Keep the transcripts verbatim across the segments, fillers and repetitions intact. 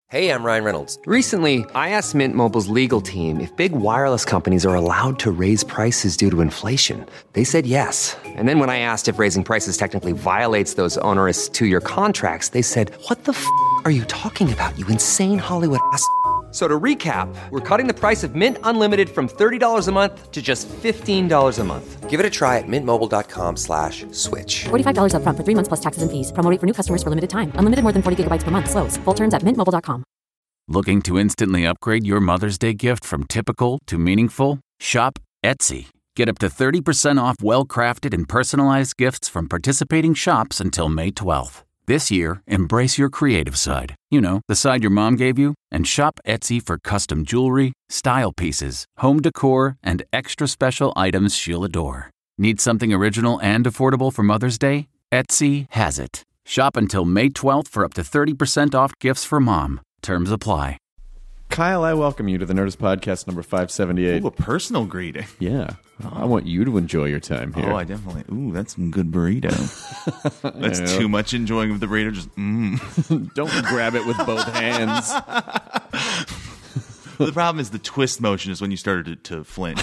Hey, I'm Ryan Reynolds. Recently, I asked Mint Mobile's legal team if big wireless companies are allowed to raise prices due to inflation. They said yes. And then when I asked if raising prices technically violates those onerous two-year contracts, they said, what the f*** are you talking about, you insane Hollywood ass f- So to recap, we're cutting the price of Mint Unlimited from thirty dollars a month to just fifteen dollars a month. Give it a try at mintmobile.com slash switch. forty-five dollars up front for three months plus taxes and fees. Promo rate for new customers for limited time. Unlimited more than forty gigabytes per month. Slows full terms at mint mobile dot com. Looking to instantly upgrade your Mother's Day gift from typical to meaningful? Shop Etsy. Get up to thirty percent off well-crafted and personalized gifts from participating shops until May twelfth. This year, embrace your creative side. You know, the side your mom gave you. And shop Etsy for custom jewelry, style pieces, home decor, and extra special items she'll adore. Need something original and affordable for Mother's Day? Etsy has it. Shop until May twelfth for up to thirty percent off gifts for mom. Terms apply. Kyle, I welcome you to the Nerdist Podcast number five seventy-eight. Ooh, a personal greeting. Yeah. I want you to enjoy your time here. Oh, I definitely. Ooh, that's some good burrito. That's Yeah. too much enjoying of the burrito. Just, mmm. Don't grab it with both hands. The problem is the twist motion is when you started to, to flinch.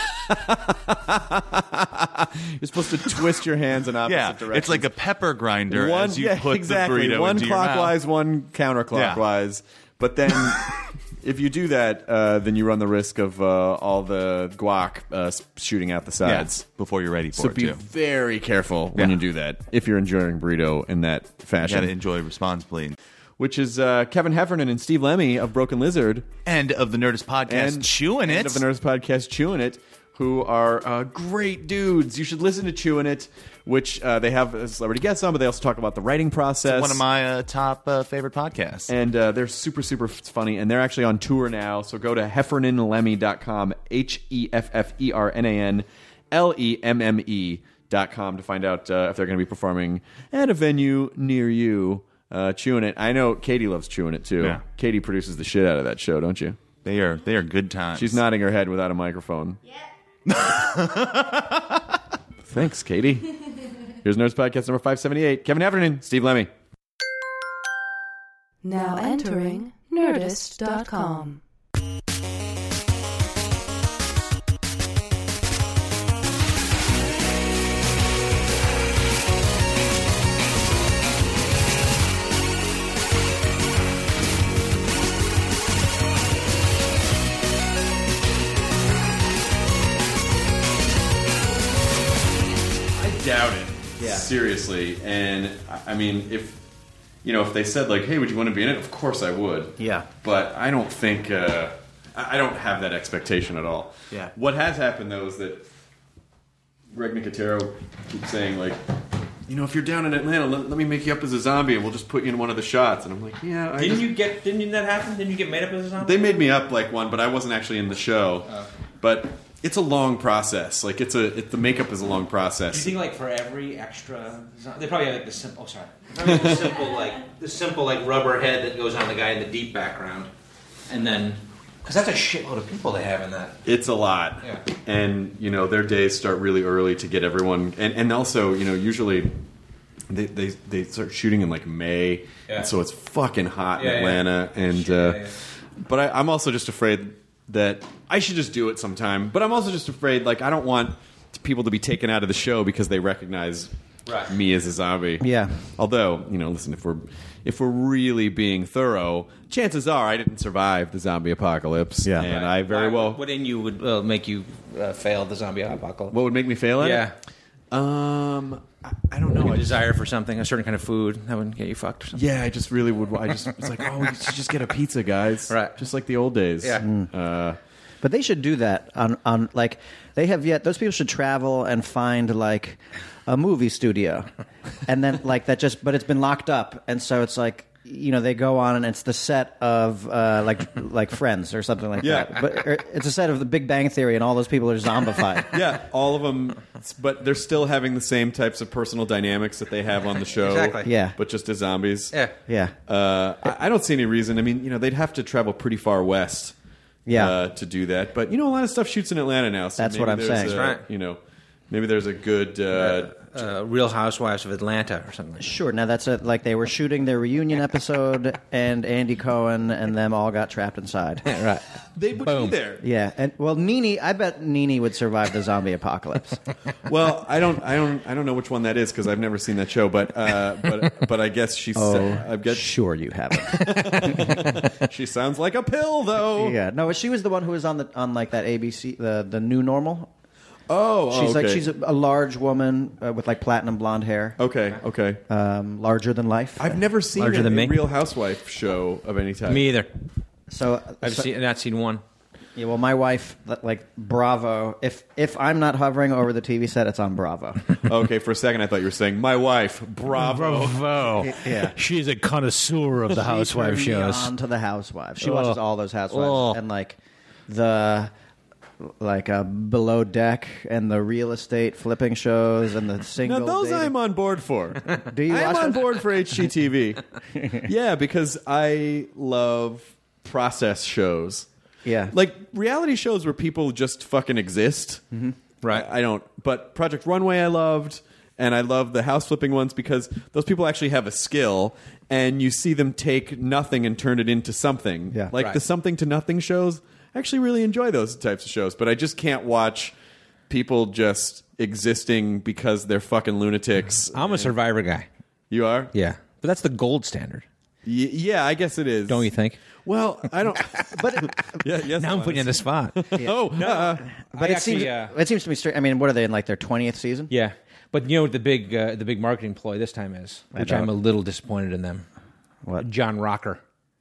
You're supposed to twist your hands in opposite Yeah, directions. it's like a pepper grinder one, as you yeah, put exactly. the burrito one into your mouth. clockwise, one counterclockwise. But then, if you do that, uh, then you run the risk of uh, all the guac uh, shooting out the sides. Yeah, before you're ready for So it, be too. very careful when Yeah. you do that, if you're enjoying burrito in that You fashion. gotta enjoy responsibly. Which is uh, Kevin Heffernan and Steve Lemmy of Broken Lizard. And of the Nerdist Podcast, and Chewing It. and of the Nerdist Podcast, Chewing It, who are uh, great dudes. You should listen to Chewing It, which uh, they have a celebrity guests on, but they also talk about the writing process. One of my uh, top uh, favorite podcasts. And uh, they're super, super funny. And they're actually on tour now. So go to heffernan lemmy dot com, H E F F E R N A N L E M M E dot com to find out uh, if they're going to be performing at a venue near you. Uh, Chewing It. I know Katie loves Chewing It, too. Yeah. Katie produces the shit out of that show, don't you? They are they are good times. She's nodding her head without a microphone. Yeah. Thanks, Katie. Here's Nerds Podcast number five seventy-eight. Kevin Heffernan, Steve Lemmy. Now entering Nerdist dot com. Doubt it. Yeah. Seriously. And I mean, if you know, if they said like, "Hey, would you want to be in it?" Of course, I would. Yeah. But I don't think uh, I I don't have that expectation at all. Yeah. What has happened though is that Greg Nicotero keeps saying like, you know, if you're down in Atlanta, let, let me make you up as a zombie, and we'll just put you in one of the shots. And I'm like, yeah. I Didn't just, you get? Didn't that happen? Didn't you get made up as a zombie? They made me up like one, but I wasn't actually in the show. Oh. But it's a long process. Like it's a it, the makeup is a long process. Do you think like for every extra, they probably have like the simple. Oh, sorry. Probably have the simple like the simple like rubber head that goes on the guy in the deep background, and then because that's a shitload of people they have in that. It's a lot. Yeah. And you know their days start really early to get everyone, and and also you know usually. They, they they start shooting in like May, Yeah. and so it's fucking hot Yeah, in yeah. Atlanta. And Shit, uh, yeah, yeah. but I, I'm also just afraid that I should just do it sometime. But I'm also just afraid, like I don't want people to be taken out of the show because they recognize Right. me as a zombie. Yeah. Although you know, listen, if we're if we're really being thorough, chances are I didn't survive the zombie apocalypse. Yeah. and Right. I very Why- well. What in you would uh, make you uh, fail the zombie apocalypse? What would make me fail at Yeah. it? Um, I, I don't know. Like a I just- desire for something, a certain kind of food that would get you fucked or something. Yeah, I just really would. I just it's like, oh, we should just get a pizza, guys. Right. Just like the old days. Yeah. Uh, But they should do that on, on like they have yet. Those people should travel and find like a movie studio, and then like that just. But it's been locked up, and so it's like you know they go on and it's the set of uh, like like Friends or something like Yeah. that. But or it's a set of The Big Bang Theory, and all those people are zombified. yeah, all of them, but they're still having the same types of personal dynamics that they have on the show. Exactly. Yeah. But just as zombies. Yeah. Yeah. Uh, I, I don't see any reason. I mean, you know, they'd have to travel pretty far west. Yeah. Uh, to do that, but you know, a lot of stuff shoots in Atlanta now. So That's maybe what I'm there's saying. a- That's right. You know, maybe there's a good uh, uh, Real Housewives of Atlanta or something. Sure. Now that's a, like they were shooting their reunion episode, and Andy Cohen and them all got trapped inside. Right. They would Boom. be there. Yeah, and well, Nene, I bet Nene would survive the zombie apocalypse. Well, I don't, I don't, I don't know which one that is because I've never seen that show. But, uh, but, but I guess she's. Oh, I guess sure you haven't. she sounds like a pill, though. Yeah, no, she was the one who was on the on like that A B C, the the New Normal. Oh, She's okay. like she's a, a large woman uh, with like platinum blonde hair. Okay, okay. Um, larger than life. I've never seen Larger a, than a me? Real Housewife show of any type. Me either. So I've so- seen, not seen one. Yeah, well, my wife, like Bravo. If if I'm not hovering over the T V set, it's on Bravo. Okay, for a second I thought you were saying my wife. Bravo. Bravo. Yeah. She's a connoisseur of the housewife She turned me shows. on to the Housewives. She Oh. watches all those Housewives Oh. and like the like uh, Below Deck and the real estate flipping shows and the single. Now those dating- I'm on board for. Do you I'm watch on them? board for H G T V. Yeah, because I love process shows. Yeah. Like reality shows where people just fucking exist. Mm-hmm. Right. I, I don't. But Project Runway I loved, and I love the house flipping ones because those people actually have a skill, and you see them take nothing and turn it into something. Yeah. Like Right. the something to nothing shows. I actually really enjoy those types of shows, but I just can't watch people just existing because they're fucking lunatics. I'm a Survivor guy. You are? Yeah. But that's the gold standard, Y- yeah, I guess it is. don't you think? Well, I don't. But yeah, yes. Now I'm putting you on the spot. Oh, uh, but I it actually, seems uh, it seems to me straight. I mean, what are they in like their twentieth season? Yeah. But you know what the big uh, the big marketing ploy this time is, I which don't. I'm a little disappointed in them. What? John Rocker.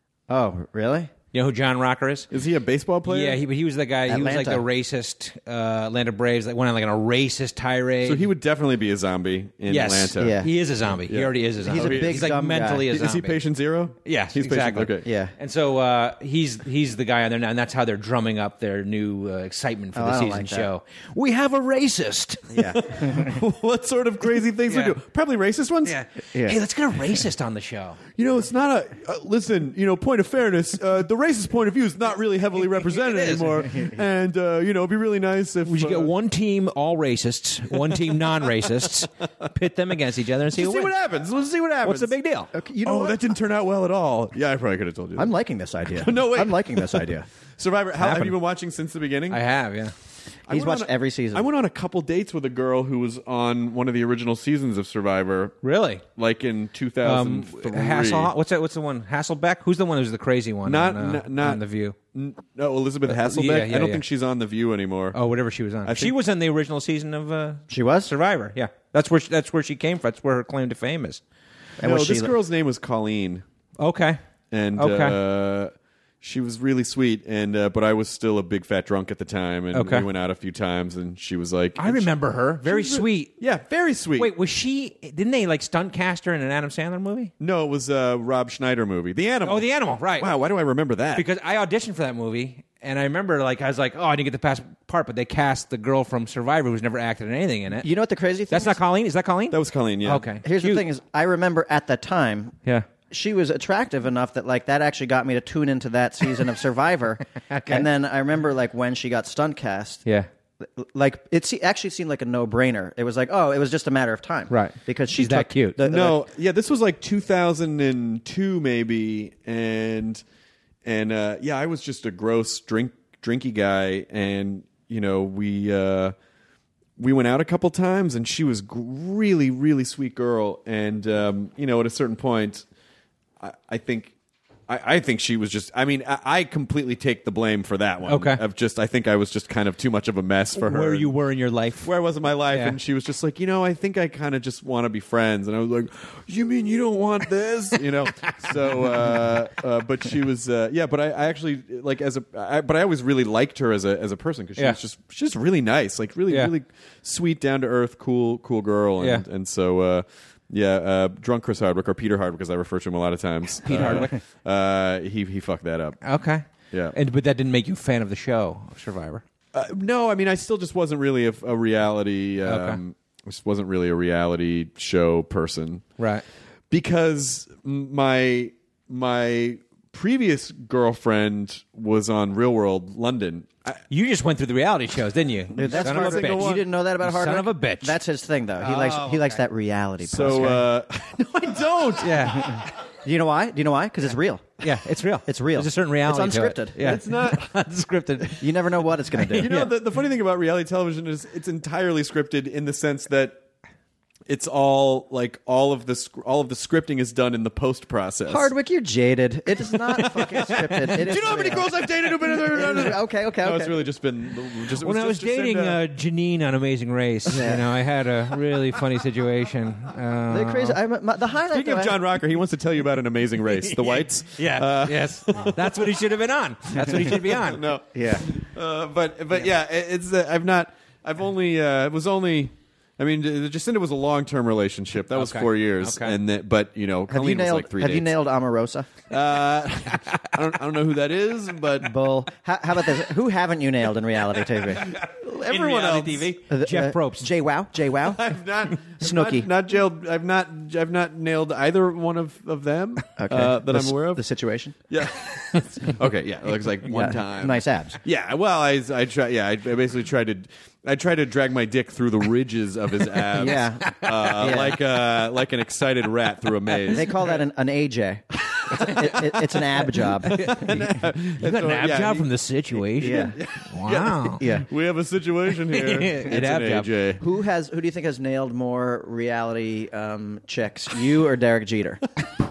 Oh, really? You know who John Rocker is? is he a baseball player? Yeah, he, but he was the guy. He was like the Atlanta. racist uh, Atlanta Braves that went on like on a racist tirade. So he would definitely be a zombie in yes, Atlanta. Yeah. he is a zombie. He Yeah. already is a zombie. He's a big He's like dumb mentally guy. a zombie. Is he patient zero? Yes, he's exactly. Patient, okay. Yeah. And so uh, he's he's the guy on there now, and that's how they're drumming up their new uh, excitement for Oh, the I don't season like that. show. We have a racist. Yeah. What sort of crazy things Yeah. we do? Probably racist ones. Yeah. Yeah. Hey, let's get a racist on the show. You know, it's not a. Uh, listen, you know, point of fairness. Uh, the racist point of view is not really heavily represented It is. anymore. And uh, you know, it'd be really nice if We should uh, get one team all racists, one team non-racists, pit them against each other, and see, Just who see what wins. happens. Let's see what happens. What's the big deal? Okay, you know oh, what? that didn't turn out well at all. Yeah, I probably could have told you that. I'm liking this idea. No, wait. I'm liking this idea. Survivor. How, have happened. you been watching since the beginning? I have, yeah. I He's went on watched a- every season. I went on a couple dates with a girl who was on one of the original seasons of Survivor, Really? like in two Um, thousand three. Hassel, what's that? What's the one? Hasselbeck? Who's the one who's the crazy one? Not, on, uh, n- not on The View. N- no, Elizabeth Uh, Hasselbeck. yeah, yeah, I don't yeah. think she's on The View anymore. Oh, whatever she was on. I She think- was on the original season of uh, She was? Survivor. Yeah, that's where she, that's where she came from. That's where her claim to fame is. And no, was she this li- girl's name was Colleen, Okay. and Okay. uh, she was really sweet. And uh, but I was still a big fat drunk at the time, and Okay. we went out a few times. And she was like, I remember her. Very She was re- sweet. Yeah, very sweet. Wait, was she? Didn't they like stunt cast her in an Adam Sandler movie? no, it was a Rob Schneider movie, The Animal. Oh, The Animal, right? Wow, why do I remember that? Because I auditioned for that movie, and I remember like I was like, oh, I didn't get the past part, but they cast the girl from Survivor who's never acted in anything in it. You know what the crazy thing That's is? not Colleen. Is that Colleen? that was Colleen. Yeah. Okay. Here's Cute. the thing: is I remember at the time, Yeah. she was attractive enough that like that actually got me to tune into that season of Survivor. Okay. And then I remember like when she got stunt cast. Yeah. Like it se- actually seemed like a no-brainer. It was like, oh, it was just a matter of time, Right. Because she She's that took cute. the- the- No, yeah, this was like two thousand two maybe, and and uh, yeah, I was just a gross drink drinky guy, and you know we uh, we went out a couple times, and she was g- really really sweet girl, and um, you know at a certain point, I, I think. I, I think she was just. I mean, I, I completely take the blame for that one. Okay. Of just, I think I was just kind of too much of a mess for her. Where you were in your life. Where I was in my life, Yeah. and she was just like, you know, I think I kind of just want to be friends, and I was like, you mean you don't want this, you know? So, uh, uh, but she was, uh, yeah. But I, I actually like as a, I, but I always really liked her as a as a person because she Yeah. was just she's just really nice, like really Yeah. really sweet, down to earth, cool cool girl, and Yeah. and so. Uh, Yeah, uh, drunk Chris Hardwick or Peter Hardwick, as I refer to him a lot of times. Pete uh, Hardwick. Uh, he he fucked that up. Okay. Yeah. And but that didn't make you a fan of the show Survivor. Uh, no, I mean, I still just wasn't really a, a reality. Um, Okay. Just wasn't really a reality show person, Right. because my my previous girlfriend was on Real World London. I, You just went through the reality shows, didn't you? Dude, that's Son of a Hardwick. bitch. You didn't know that about Hardwick? Son of a bitch. That's his thing, though. He Oh, likes he likes okay. that reality. so uh, no, I don't. Yeah. Do you know why? Do you know why? Because it's real. Yeah, it's real. It's real. There's a certain reality It's to it. unscripted. Yeah. It's not. unscripted. You never know what it's going to do. You know, the, the funny thing about reality television is it's entirely scripted in the sense that it's all like all of the sc- all of the scripting is done in the post process. Hardwick, you're jaded. It is not fucking scripted. It is Do you know how many real. girls I've dated who've been in there? Okay, okay, No, okay. it's really just been. Just, it When I was just- just dating send, uh, uh, Janine on Amazing Race, you know, I had a really funny situation. Uh, They're crazy. I'm, my, the highlight. Speaking though, of I- John Rocker, he wants to tell you about an amazing race. The Whites. Yeah. Uh, yes. That's what he should have been on. That's what he should be on. No. Yeah. Uh, but but yeah, it- it's uh, I've not. I've only. Uh, it was only. I mean, Jacinda was a long term relationship. That was Okay. four years, Okay. and that, but you know, Have Colleen you nailed? was like three have you dates. nailed Omarosa? Uh, I don't. I don't know who that is, but Bull. How, how about this? Who haven't you nailed in reality T V? everyone else. T V. Uh, Jeff uh, Probst. Jay Wow. Jay Wow. I've not. Snooki. Not, not jailed. I've not. I've not nailed either one of, of them Okay. uh, that The I'm s- aware of. The situation. Yeah. okay. Yeah. It looks like one Yeah. time. Nice abs. Yeah. Well, I I try. Yeah. I, I basically tried to. I tried to drag my dick through the ridges of his abs. Yeah. Uh, Yeah. Like uh, like an excited rat through a maze. They call that an, an A J. It's, it, it, it's an ab job. You got an ab yeah, job he- from the situation? Yeah. Wow. Yeah. We have a situation here. An It's ab an job. A J. Who has? Who do you think has nailed more reality um, chicks? You or Derek Jeter?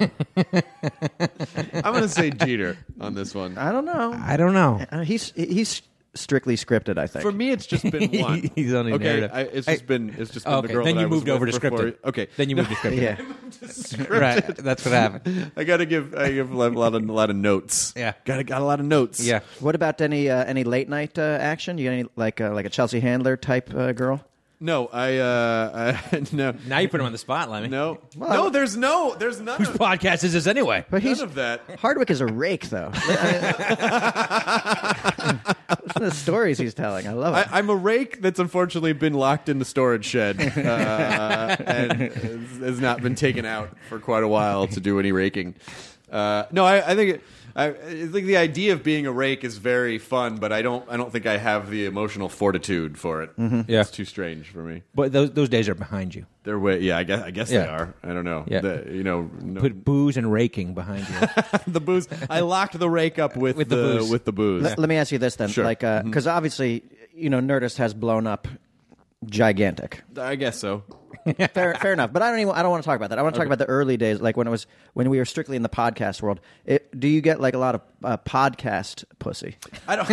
I'm going to say Jeter on this one. I don't know. I don't know. Uh, he's he's strictly scripted. I think. For me, it's just been one. He's only okay. narrative. I, it's I- just been. It's just been Okay, the girl then that you I was moved over with to for four- scripted. Okay. Then you moved to scripted. Yeah. Right. That's what happened. I got to give. I give a lot of a lot of notes. Yeah. Got got a lot of notes. Yeah. What about any uh, any late night uh, action? You got any like uh, like a Chelsea Handler type uh, girl? No. I. Uh. I no. Now you put him on the spot, Lemmy. No. Well, no. There's no. There's none. Whose Of, podcast is this anyway? But none he's of that. Hardwick is a rake, though. Listen to the stories he's telling. I love I, it. I'm a rake that's unfortunately been locked in the storage shed uh, and has, has not been taken out for quite a while to do any raking. Uh, no, I, I think it, I, I think the idea of being a rake is very fun, but I don't I don't think I have the emotional fortitude for it. Yeah. It's too strange for me. But those those days are behind you. They're way yeah. I guess I guess Yeah. they are. I don't know. Yeah. The, you know, no, Put booze and raking behind you. the booze. I locked the rake up with, With the booze. with the booze. Let, let me ask you this then, Sure. like, because obviously, you know, Nerdist has blown up gigantic. I guess so. Fair, fair enough. But I don't even. I don't want to talk about that. I want to talk about the early days, like when it was when we were strictly in the podcast world. It, do you get like a lot of uh, podcast pussy? I don't.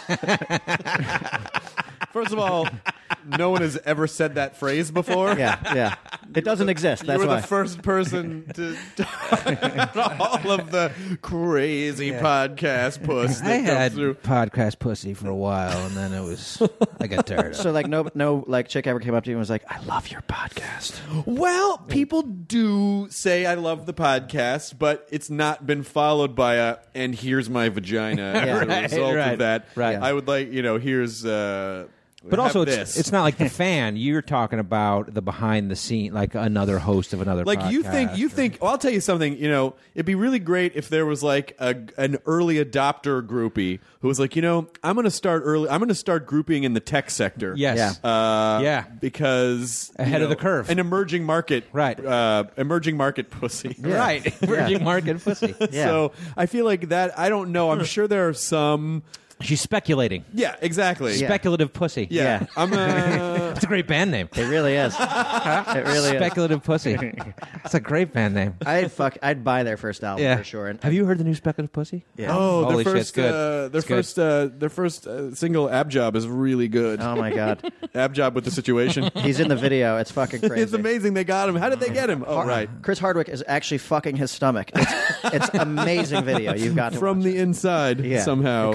First of all, no one has ever said that phrase before. Yeah, yeah. It doesn't exist. You That's were why. the first person to talk about all of the crazy podcast puss that I comes had through. podcast pussy for a while, and then it was I got tired of it. So like no no like chick ever came up to you and was like, "I love your podcast." Well, people do say I love the podcast, but it's not been followed by a "and here's my vagina" as a Right, result right, of that. right. I would like, you know, here's. Uh, But have also, this. it's, it's not like the fan. You're talking about the behind the scene, like another host of another. like you think podcast you or- think well, I'll tell you something, you know, it'd be really great if there was like a, an early adopter groupie who was like, you know, I'm going to start early I'm going to start grouping in the tech sector. Yes. Yeah. Uh, Yeah. because you Ahead of know, the curve. an emerging market, Right. Uh, emerging market pussy, right, emerging market pussy. Yeah. So I feel like that. I don't know. I'm sure there are some. She's speculating. Yeah, exactly. Yeah. Speculative pussy. Yeah. Yeah. I'm. Uh, It's a great band name. It really is. It really is. Speculative pussy. It's a great band name. I'd fuck. I'd buy their first album Yeah, for sure. And Have you heard the new Speculative Pussy? Yeah. oh, Holy their shit, first. it's good. Uh, their It's good. first. Uh, their first uh, single "Ab Job" is really good. Oh my god, Ab Job with the situation. he's in the video. It's fucking crazy. It's amazing they got him. How did they get him? Oh, Har- right. Chris Hardwick is actually fucking his stomach. It's, it's amazing video. You've got to From watch the it. inside, Yeah. somehow. It comes out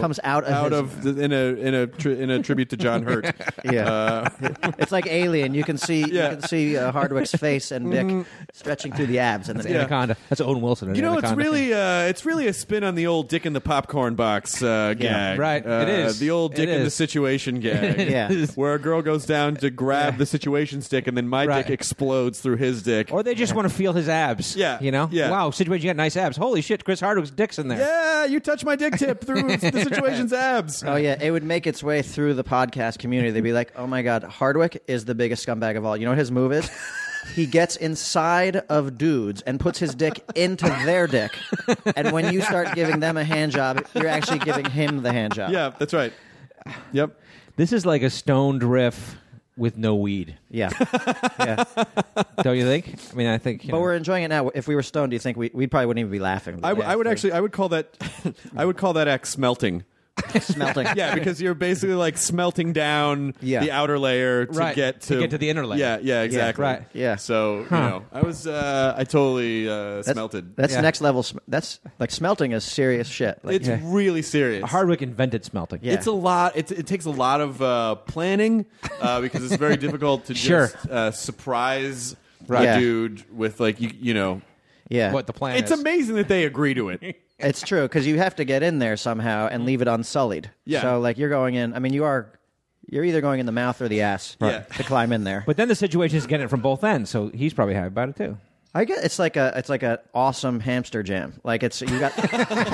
out his- of the, in a in a tri- in a tribute to John Hurt. Yeah, Uh, it's like Alien. You can see Yeah. you can see uh, Hardwick's face and dick stretching through the abs, and then Yeah. Anaconda. That's Owen Wilson. in You know, it's Anaconda. really uh, it's really a spin on the old dick in the popcorn box uh, gag. right. Uh, It is. the old It dick in the is. situation gag. Yeah. where a girl goes down to grab the situation stick, and then my Right. dick explodes through his dick. Or they just want to feel his abs. Yeah, You know? yeah. Wow, situation, you got nice abs. Holy shit, Chris Hardwick's dick's in there. Yeah, you touch my dick tip through the situation's abs. oh yeah, it would make its way through the podcast community. They'd be like, "Oh my god, Hardwick is the biggest scumbag of all." You know what his move is? He gets inside of dudes and puts his dick into their dick, and when you start giving them a hand job, you're actually giving him the hand job. Yeah, that's right. Yep. This is like a stoned riff with no weed. yeah, yeah. Don't you think? I mean, I think. You But know. we're enjoying it now. If we were stoned, do you think we we probably wouldn't even be laughing? I, w- I would actually, I would call that, I would call that act smelting. smelting. Yeah, because you're basically like smelting down Yeah. the outer layer to Right, get to to get to the inner layer. Yeah, yeah, exactly. right. Yeah. So you know, I was, uh, I totally uh, That's, smelted. That's Yeah. next level. Sm- that's like smelting is serious shit. Like, It's Yeah. really serious. Hardwick invented smelting. Yeah. It's a lot. It's, it takes a lot of uh, planning uh, because it's very difficult to Sure. just uh, surprise Right. a Yeah. dude with like you, you know. yeah. What the plan It's is. amazing that they agree to it. It's true because you have to get in there somehow and leave it unsullied. Yeah. So like you're going in. I mean, you are. You're either going in the mouth or the ass Yeah. to climb in there. But then the situation is getting it from both ends, so he's probably happy about it too. I get it's like a it's like a awesome hamster jam. Like it's you got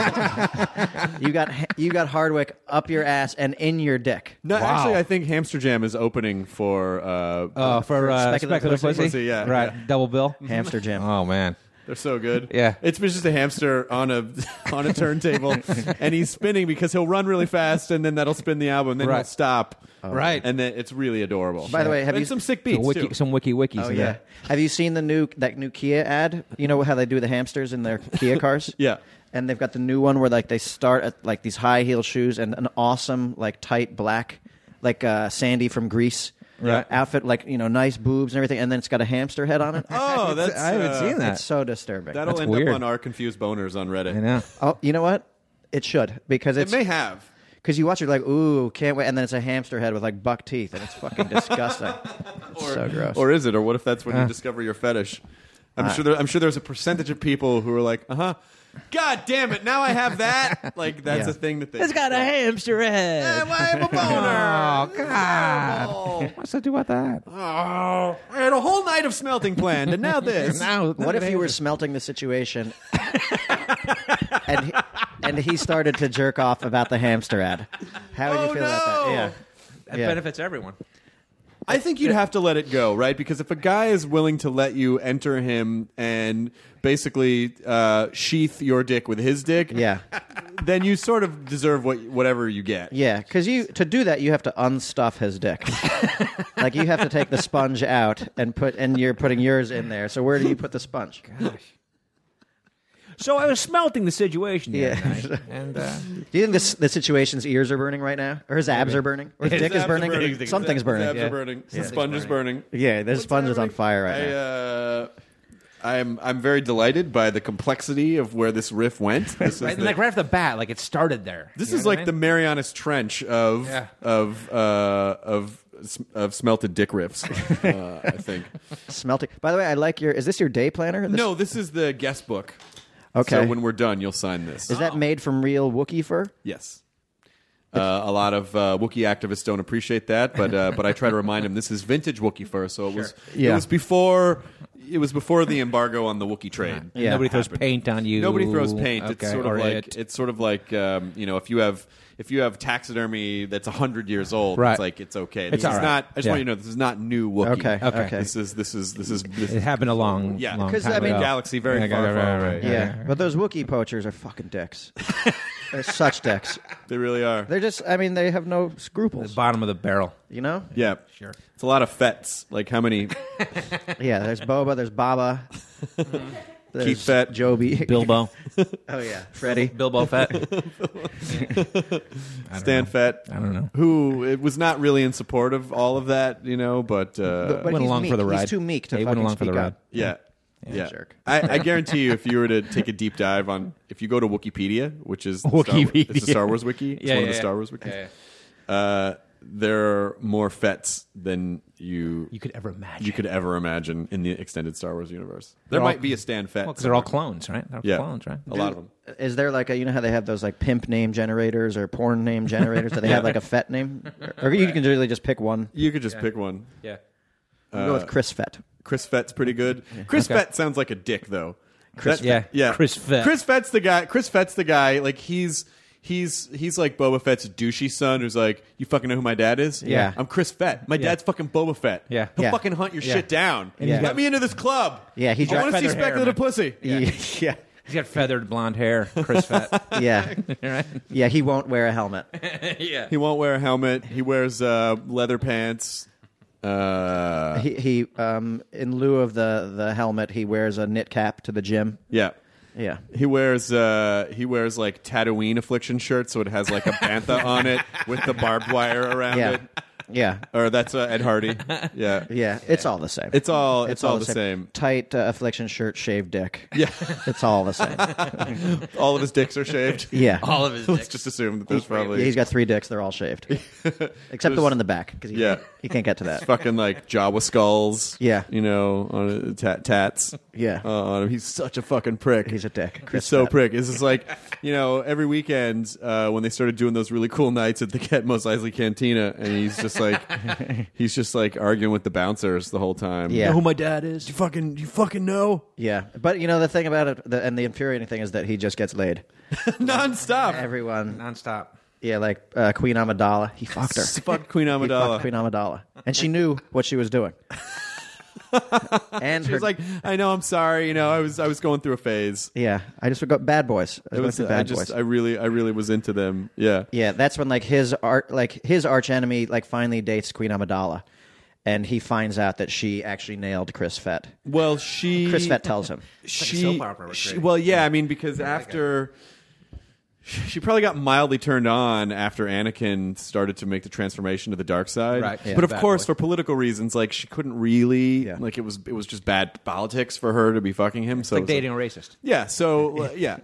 you got you got Hardwick up your ass and in your dick. No, Wow. actually, I think Hamster Jam is opening for. Uh, Uh, for uh, speculative speculative pussy? pussy? Pussy, yeah, Right, yeah. double bill. Hamster jam. Oh, man. They're so good. Yeah. It's just a hamster on a on a turntable, and he's spinning because he'll run really fast, and then that'll spin the album, and then he'll Right. stop. Right. And then it's really adorable. By the way, have and you some sick So beats wiki, too? some wiki wikis Oh in yeah. there. Have you seen the new that new Kia ad? You know how they do the hamsters in their Kia cars? Yeah. And they've got the new one where like they start at like these high heel shoes and an awesome like tight black like uh, Sandy from Grease Right. outfit, like you know nice boobs and everything, and then it's got a hamster head on it. Oh, that's I haven't uh, seen that. It's so disturbing. That'll That's end weird. up on our confused boners on Reddit. I know. Oh, you know what? It should because It it's may have. because you watch it like ooh can't wait, and then it's a hamster head with like buck teeth, and it's fucking disgusting. It's so gross. Or is it? Or what if that's when Uh. you discover your fetish? I'm sure. There, I'm sure there's a percentage of people who are like, uh huh. God damn it! Now I have that. Like that's Yeah. a thing that they. It's got a hamster head. I have a boner. Oh, God. What's to do with that? Oh, I had a whole night of smelting planned, and now this. Now, What if you were smelting the situation, and he, and he started to jerk off about the hamster ad? How would Oh, you feel about no. that? Yeah, That yeah. benefits everyone. I think you'd have to let it go, right? Because if a guy is willing to let you enter him and basically uh, sheath your dick with his dick, Yeah, then you sort of deserve what whatever you get. yeah. Because you to do that, you have to unstuff his dick. Like you have to take the sponge out and put, and you're putting yours in there. So where do you put the sponge? So I was smelting the situation the Yeah. other night, and uh, Do you think this the situation's ears are burning right now, or his abs are burning, or his His dick is abs are burning? Something's His burning. abs Yeah. are burning. The Yeah. sponge is burning. Yeah, this sponge is on fire right I, now. uh, I'm I'm very delighted by the complexity of where this riff went. This is, right, the, like right off the bat, like it started there. this You is know like what I the mean? Marianas Trench of Yeah. of uh, of of smelted dick riffs. uh, I think. Smelting. By the way, I like your. Is this your day planner? This- No, this is the guest book. Okay. So when we're done, you'll sign this. Is that made from real Wookiee fur? Yes. Uh, a lot of uh, Wookiee activists don't appreciate that, but uh, but I try to remind them this is vintage Wookiee fur. So it was Yeah. it was before it was before the embargo on the Wookiee trade. And Yeah. Nobody throws happened. paint on you. Nobody throws paint. it's Okay, sort of or like it. it's sort of like um, you know if you have if you have taxidermy that's hundred years old, Right. it's like it's okay. This It's is all right. not. I just Yeah. want you to know this is not new Wookiee. Okay. Okay. Okay. This is this is this is this It happened a long, Yeah. long 'Cause, time I mean- ago. galaxy very Yeah, far, right, far right, away. right, Yeah, right. but those Wookiee poachers are fucking dicks. They're such dicks. They really are. They're just. I mean, they have no The scruples. bottom of the barrel. You know? Yeah, Sure. It's a lot of fets. Like how many? Yeah. There's Boba. There's Baba. There's Keith Fett. Joby. Bilbo. Oh yeah. Freddie. Bilbo Fett. Stan Fett. I don't know. Who it was not really in support of all of that, you know, but, uh, But Went he's along meek. for the ride. He's too meek to Yeah, he fucking went along for speak the ride. up. yeah. Yeah, jerk. I, I guarantee you, if you were to take a deep dive on, if you go to Wikipedia, which is the Star, Wikipedia. it's the Star Wars wiki, it's Yeah, one yeah, of the yeah. Star Wars wikis. Yeah, yeah. Uh, there are more Fets than you You could ever imagine. you could ever imagine in the extended Star Wars universe. There They're might all- be a Stan Fett. Well, because they're all clones, right? They're yeah, clones, right? A lot of them. Is there like a, you know how they have those like pimp name generators or porn name generators? Do they have like a Fett name? Or, or you can really just pick one? You could just pick one. Yeah. We'll go with Chris Fett. Chris Fett's pretty good. Chris Okay. Fett sounds like a dick, though. Chris That- Yeah. yeah. Chris Fett. Chris Fett's the guy. Chris Fett's the guy. Like he's he's he's like Boba Fett's douchey son, who's like, you fucking know who my dad is? Yeah. I'm Chris Fett. My dad's fucking Boba Fett. Yeah. He'll Yeah. fucking hunt your Yeah. shit down. And he's Let got- me into this club. Yeah, he I dri- want to see feathered hair, speculative man. pussy. Yeah. yeah. He's got feathered blonde hair, Chris Fett. Yeah. right? Yeah, he won't wear a helmet. yeah. He won't wear a helmet. He wears uh, leather pants. Uh, He, he um, in lieu of the, the helmet, he wears a knit cap to the gym. yeah. Yeah. He wears uh, he wears like Tatooine affliction shirt, so it has like a bantha on it with the barbed wire around Yeah. it. Yeah. Or that's uh, Ed Hardy. Yeah, Yeah. It's all the same. It's all it's, all, the same. Tight uh, affliction shirt, shaved dick. Yeah, It's all the same. all of his dicks are shaved. Yeah. All of his Let's dicks. just assume that there's probably Yeah, he's got three dicks. They're all shaved, except the one in the back because he, Yeah. he can't get to that. fucking like Jawa skulls. Yeah. you know, on uh, tat, tats. Yeah. uh, on him. He's such a fucking prick. He's a dick. He's Chris so Pratt. prick. This is like, you know, every weekend uh, when they started doing those really cool nights at the Get Mos Eisley Cantina, and he's just like, he's just like arguing with the bouncers the whole time. Yeah. Know who my dad is? you fucking, you fucking know, Yeah, but you know the thing about it, the, and the infuriating thing is that he just gets laid. nonstop. Everyone, Nonstop. yeah, like uh, Queen Amidala, he fucked her. Fuck Queen He Amidala. fucked Queen Amidala, and she knew what she was doing. and She her, was like, I know, I'm sorry. You know, I was, I was going through a phase. yeah, I just forgot Bad Boys. I It was, was, going through I Bad just, Boys. I really, I really was into them. Yeah. Yeah, that's when like his art, like his arch enemy, like finally dates Queen Amidala, and he finds out that she actually nailed Chris Fett. Well, she, Chris Fett tells him. she, soap opera was she great. well, yeah, I mean, because after she probably got mildly turned on after Anakin started to make the transformation to the dark side. Right, yeah. But of Bad course, boy. for political reasons, like she couldn't really, Yeah. like it was, it was just bad politics for her to be fucking him. It's so like it was dating a racist. yeah. So uh, yeah.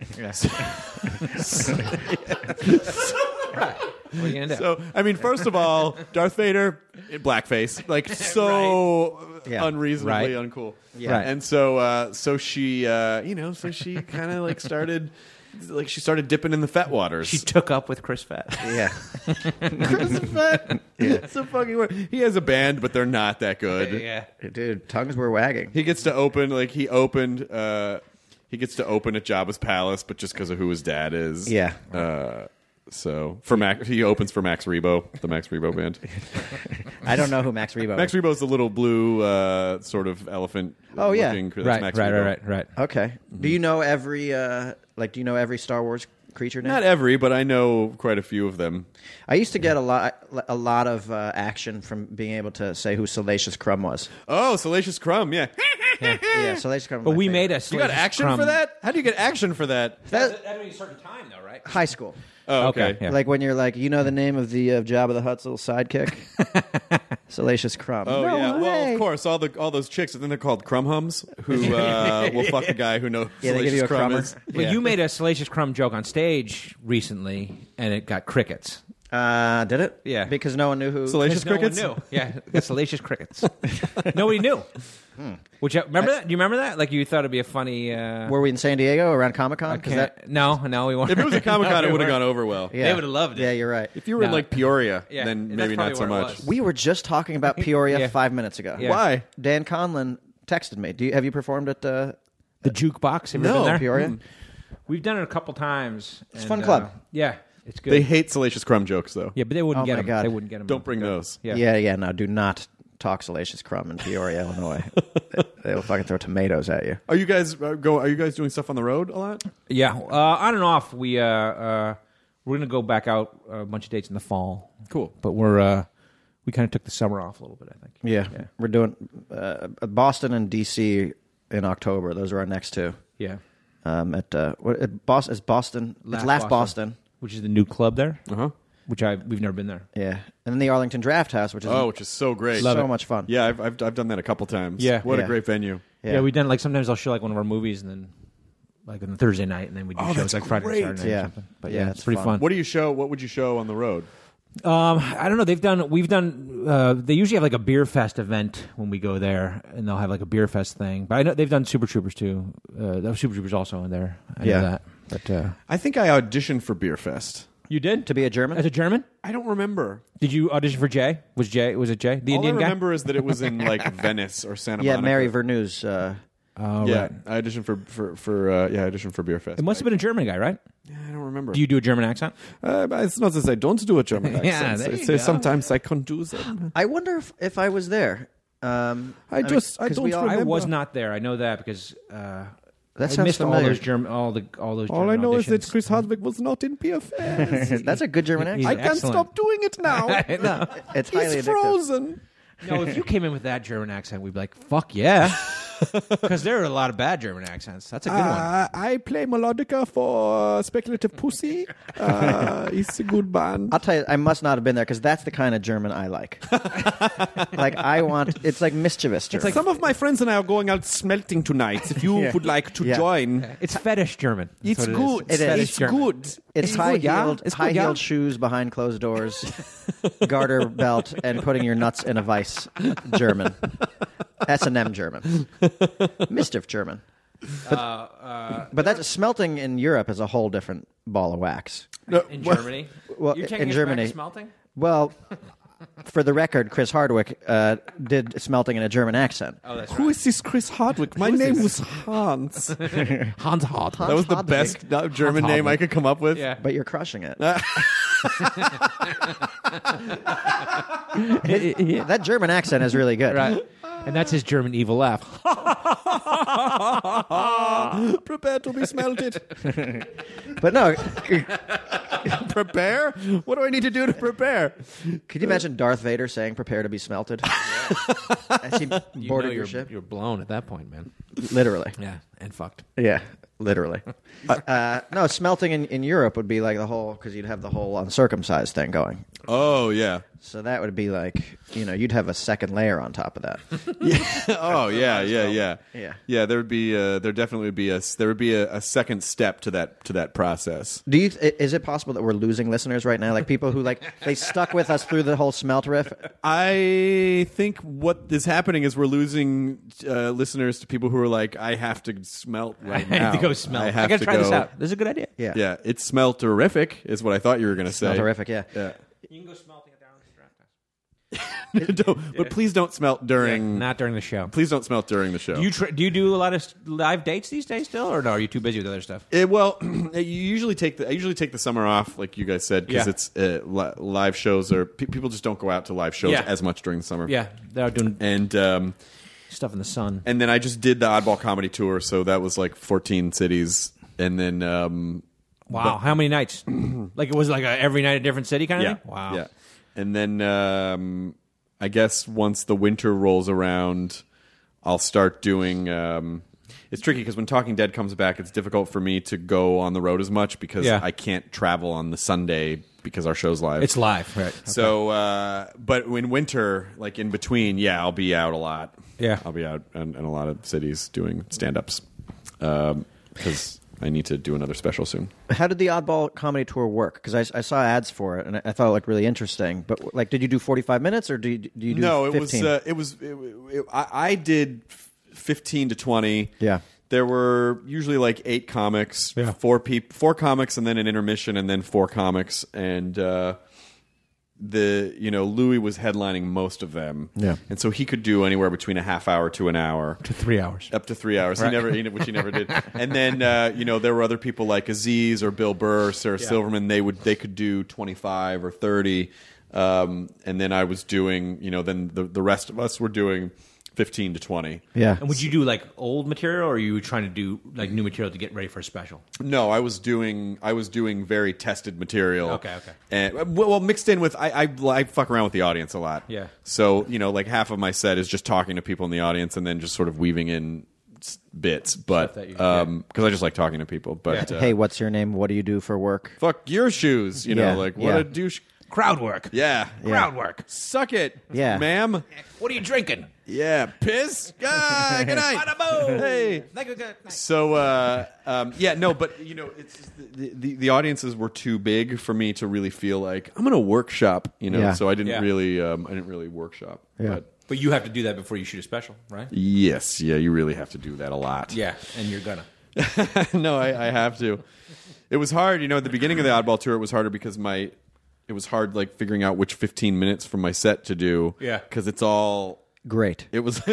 What are you gonna do? So I mean, first of all, Darth Vader, in blackface, like so Yeah. unreasonably Right. uncool. Yeah. Right. And so, uh, so she, uh, you know, so she kind of like started, like she started dipping in the Fett waters. She took up with Chris Fett. Yeah, Chris Fett. It's a fucking word. He has a band, but they're not that good. yeah. dude, tongues were wagging. He gets to open, like he opened. Uh, he gets to open at Jabba's palace, but just because of who his dad is. Yeah. Uh, so for Max, he opens for Max Rebo, the Max Rebo band. I don't know who Max Rebo Max is. Rebo's the little blue uh, sort of elephant. Oh, yeah. looking- that's Right, Max right, Rebo. right, right, right. Okay. Do you know every uh, like? Do you know every Star Wars creature name? Not every, but I know quite a few of them. I used to get a lot, a lot of uh, action from being able to say who Salacious Crumb was. Oh, Salacious Crumb, yeah. Yeah, Salacious Crumb. was But my we favorite. made a. You got Salacious action Crumb- for that? How do you get action for that? That- At a certain time, though, right? high school. Oh, okay. Okay, yeah. Like when you're like, you know the name of the uh, Jabba the Hutt's little sidekick, Salacious Crumb. Oh No yeah, well way. of course all the all those chicks. I think they're called crumb hums who uh, will fuck a guy who knows. Yeah, they give Salacious you a Crumb crummer. is. But you made a Salacious Crumb joke on stage recently, and it got crickets. Uh, did it? Yeah. Because no one knew who. Salacious No crickets. one knew. Yeah, the Salacious crickets. Nobody knew. Which remember that? Do you remember that? Like you thought it'd be a funny. Uh, Were we in San Diego around Comic Con? can't- that. No, no, we weren't. If it was a Comic Con, No, it we would have weren't. gone over well. Yeah. They would've loved it. Yeah, you're right. If you were in No. like Peoria, Yeah, then that's maybe not probably so where it much. was. We were just talking about Peoria Yeah. five minutes ago. Yeah. Why? Dan Conlon texted me. Do you have you performed at uh, The Jukebox. Have you No. been there? Peoria? Mm. We've done it a couple times. It's a and, fun club. uh, yeah, it's good. They hate Salacious Crumb jokes though. yeah, but they wouldn't Oh get my them. God. They wouldn't get them. Don't bring those. Yeah. Yeah, yeah. No, do not talk Salacious Crumb in Peoria, Illinois. They'll fucking throw tomatoes at you. Are you guys uh, go? Are you guys doing stuff on the road a lot? Yeah, uh, on and off. We uh, uh, we're gonna go back out a bunch of dates in the fall. Cool. But we're uh, we kind of took the summer off a little bit. I think. Yeah, Yeah. we're doing uh, Boston and D C in October. Those are our next two. Yeah. Um, at uh, what? At Boston, is Boston? it's Laugh Boston. which is the new club there. Uh huh. Which I we've never been there. Yeah, and then the Arlington Draft House, which is Oh, which is so great. so much fun. Yeah, I've, I've I've done that a couple times. Yeah. What Yeah. a great venue. Yeah. we've done like sometimes I'll show like one of our movies and then like on Thursday night and then we do Oh, shows that's like Friday great. and Saturday Yeah. or something. But Yeah, yeah, it's it's pretty fun. fun. What do you show? What would you show on the road? Um, I don't know. They've done. We've done. Uh, they usually have like a beer fest event when we go there, and they'll have like a beer fest thing. But I know they've done Super Troopers too. Uh, there was Super Troopers also in there. I Yeah. know that. But uh, I think I auditioned for Beer Fest. you did To be a German? as a German. I don't remember. Did you audition for Jay? Was Jay? Was it Jay? The All Indian I guy. remember is that it was in like Venice or Santa yeah, Monica. Mary Verneu's. Uh, Oh, yeah, right. I auditioned for for for uh, yeah, I auditioned for Beer Fest. It must have been a German guy, right? Yeah, I don't remember. Do you do a German accent? Uh, but it's not that I don't do a German accent. Yeah, there you it's, go. sometimes I can't do them. I wonder if, if I was there. Um, I just- I 'cause don't we all- remember. I was not there. I know that because uh, That I sounds missed all familiar. those German, all the all those. All German I know is that auditions. Chris Hardwick was not in Beer Fest. That's a good German accent. He's I can't excellent. stop doing it now. no. It's highly He's addictive. frozen. No, if you came in with that German accent, we'd be like, "Fuck yeah," because there are a lot of bad German accents. That's a good one. Uh, I play melodica for Speculative Pussy. Uh, it's a good band. I'll tell you, I must not have been there because that's the kind of German I like. Like I want, it's like mischievous German. Some of my friends and I are going out smelting tonight. If you Yeah. would like to Yeah. join, It's fetish German. That's it's what good. It is. It is. fetish It's German. good. It's It's high good, yeah? heeled, It's good, high heeled yeah? shoes behind closed doors, garter belt, and putting your nuts in a vice. German, S and M German, mischief German. But, Uh, but that's smelting in Europe is a whole different ball of wax. In Germany, Well, you're taking in us Germany, back to smelting. Well, for the record, Chris Hardwick uh, did smelting in a German accent. Oh, that's Who right. is this Chris Hardwick? My name was Hans. Hans Hart. That was the Hardwick. best uh, German name I could come up with. Yeah. But you're crushing it. yeah. That German accent is really good. Right. And that's his German evil laugh. Prepare to be smelted. But no, Prepare? What do I need to do to prepare? could you imagine Darth Vader saying, "Prepare to be smelted"? As he You know boarded you're, your ship, you're blown at that point, man. literally. Yeah, and fucked. Yeah, literally. Uh, no, smelting in, in Europe would be like the whole because you'd have the whole uncircumcised thing going. Oh, yeah. So that would be like, you know, you'd have a second layer on top of that. Oh, yeah, yeah, yeah. Yeah. Yeah, there would be uh, there definitely would be a there would be a, a second step to that to that process. Do you? Is it possible that we're losing listeners right now? Like people who like they stuck with us through the whole smelt riff. I think what is happening is we're losing uh, listeners to people who are like, I have to smelt right I now. have to go smell. I I, have gotta to try go. this out. This is a good idea. Yeah, Yeah, it smelled terrific, is what I thought you were going to say. Smelt terrific. Yeah. Yeah. You can go smelting it down Don't- but please don't smelt during. Not during the show. Please don't smelt during the show. Do you tr- do you do a lot of s- live dates these days still, or no? Are you too busy with other stuff? Eh, well, you usually take the I usually take the summer off, like you guys said, because Yeah. it's uh, li- live shows or pe- people just don't go out to live shows Yeah. as much during the summer. Yeah, they're out doing and um, stuff in the sun. and then I just did the Oddball Comedy Tour, so that was like fourteen cities, and then um, Wow, how many nights? Like it was like a, every night a different city kind of yeah, thing. Wow. yeah, and then um, I guess once the winter rolls around, I'll start doing. Um, it's tricky because when Talking Dead comes back, it's difficult for me to go on the road as much because Yeah. I can't travel on the Sunday because our show's live. It's live, right? So, uh, but in winter, like in between, yeah, I'll be out a lot. Yeah. I'll be out in, in a lot of cities doing stand-ups because I need to do another special soon. How did the Oddball Comedy Tour work? Because I, I saw ads for it and I, I thought it looked really interesting. But like, did you do forty-five minutes or do you, do you do No, it fifteen? was. Uh, it was. It, it, I, I did fifteen to twenty. Yeah. There were usually like eight comics, Yeah. four peop- four comics, and then an intermission, and then four comics, and uh, the you know Louis was headlining most of them. Yeah. and so he could do anywhere between a half hour to an hour. to three hours. Up to three hours. He never, he, which he never did. And then uh, you know there were other people like Aziz or Bill Burr, or Sarah Silverman. They would they could do twenty five or thirty. Um, and then I was doing you know then the the rest of us were doing fifteen to twenty. Yeah. And would you do like old material, or are you trying to do like new material to get ready for a special? No, I was doing I was doing very tested material. Okay, okay. And well, well mixed in with I, I I fuck around with the audience a lot. Yeah. So you know like half of my set is just talking to people in the audience and then just sort of weaving in s- bits, but that you- um because I just like talking to people. But uh, Hey, what's your name? What do you do for work? fuck your shoes, you know, Yeah, like what yeah. a douche. Crowd work. Yeah. Crowd work. Suck it, Yeah. ma'am. What are you drinking? Yeah, piss. Ah, good night. Hey. So, uh, um, yeah, no, but you know, it's the, the the audiences were too big for me to really feel like I'm gonna workshop. You know, Yeah. so I didn't Yeah. really, um, I didn't really workshop. Yeah. But But you have to do that before you shoot a special, right? yes, yeah, you really have to do that a lot. Yeah, and you're gonna. no, I, I have to. It was hard, you know. At the beginning of the Oddball tour, it was harder because my, it was hard like figuring out which fifteen minutes from my set to do. Yeah. because it's all. Great. It was.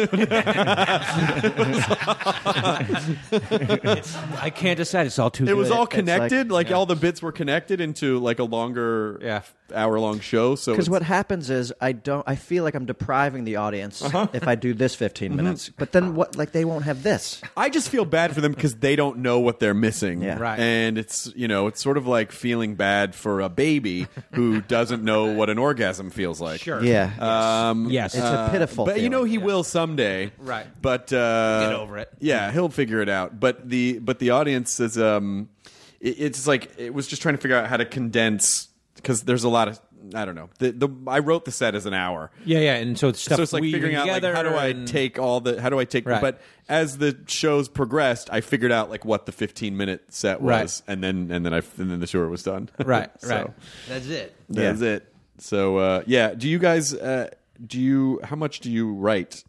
I can't decide. It's all too. It good. was all It's connected. Like, like- all the bits were connected into like a longer, Yeah. hour long show. So Because it's- what happens is I don't. I feel like I'm depriving the audience Uh-huh. if I do this fifteen Mm-hmm. minutes. But then what? Like they won't have this. I just feel bad for them because they don't know what they're missing. Yeah. Right. And it's, you know, it's sort of like feeling bad for a baby who doesn't know what an orgasm feels like. Sure. Yeah. Um, Yes. It's a pitiful. But you know feeling. he will someday, Right. But uh, Get over it. Yeah, he'll figure it out. But the but the audience is um, it, it's like it was just trying to figure out how to condense because there's a lot of I don't know. The the I wrote the set as an hour. Yeah, yeah, and so it's stuff. So it's like weaving figuring out like together how do I and- take all the how do I take Right. but as the shows progressed I figured out like what the fifteen minute set was Right. and then and then I and then the tour was done. Right, So, right. That's it. That's it. So uh, yeah, do you guys uh, do you how much do you write?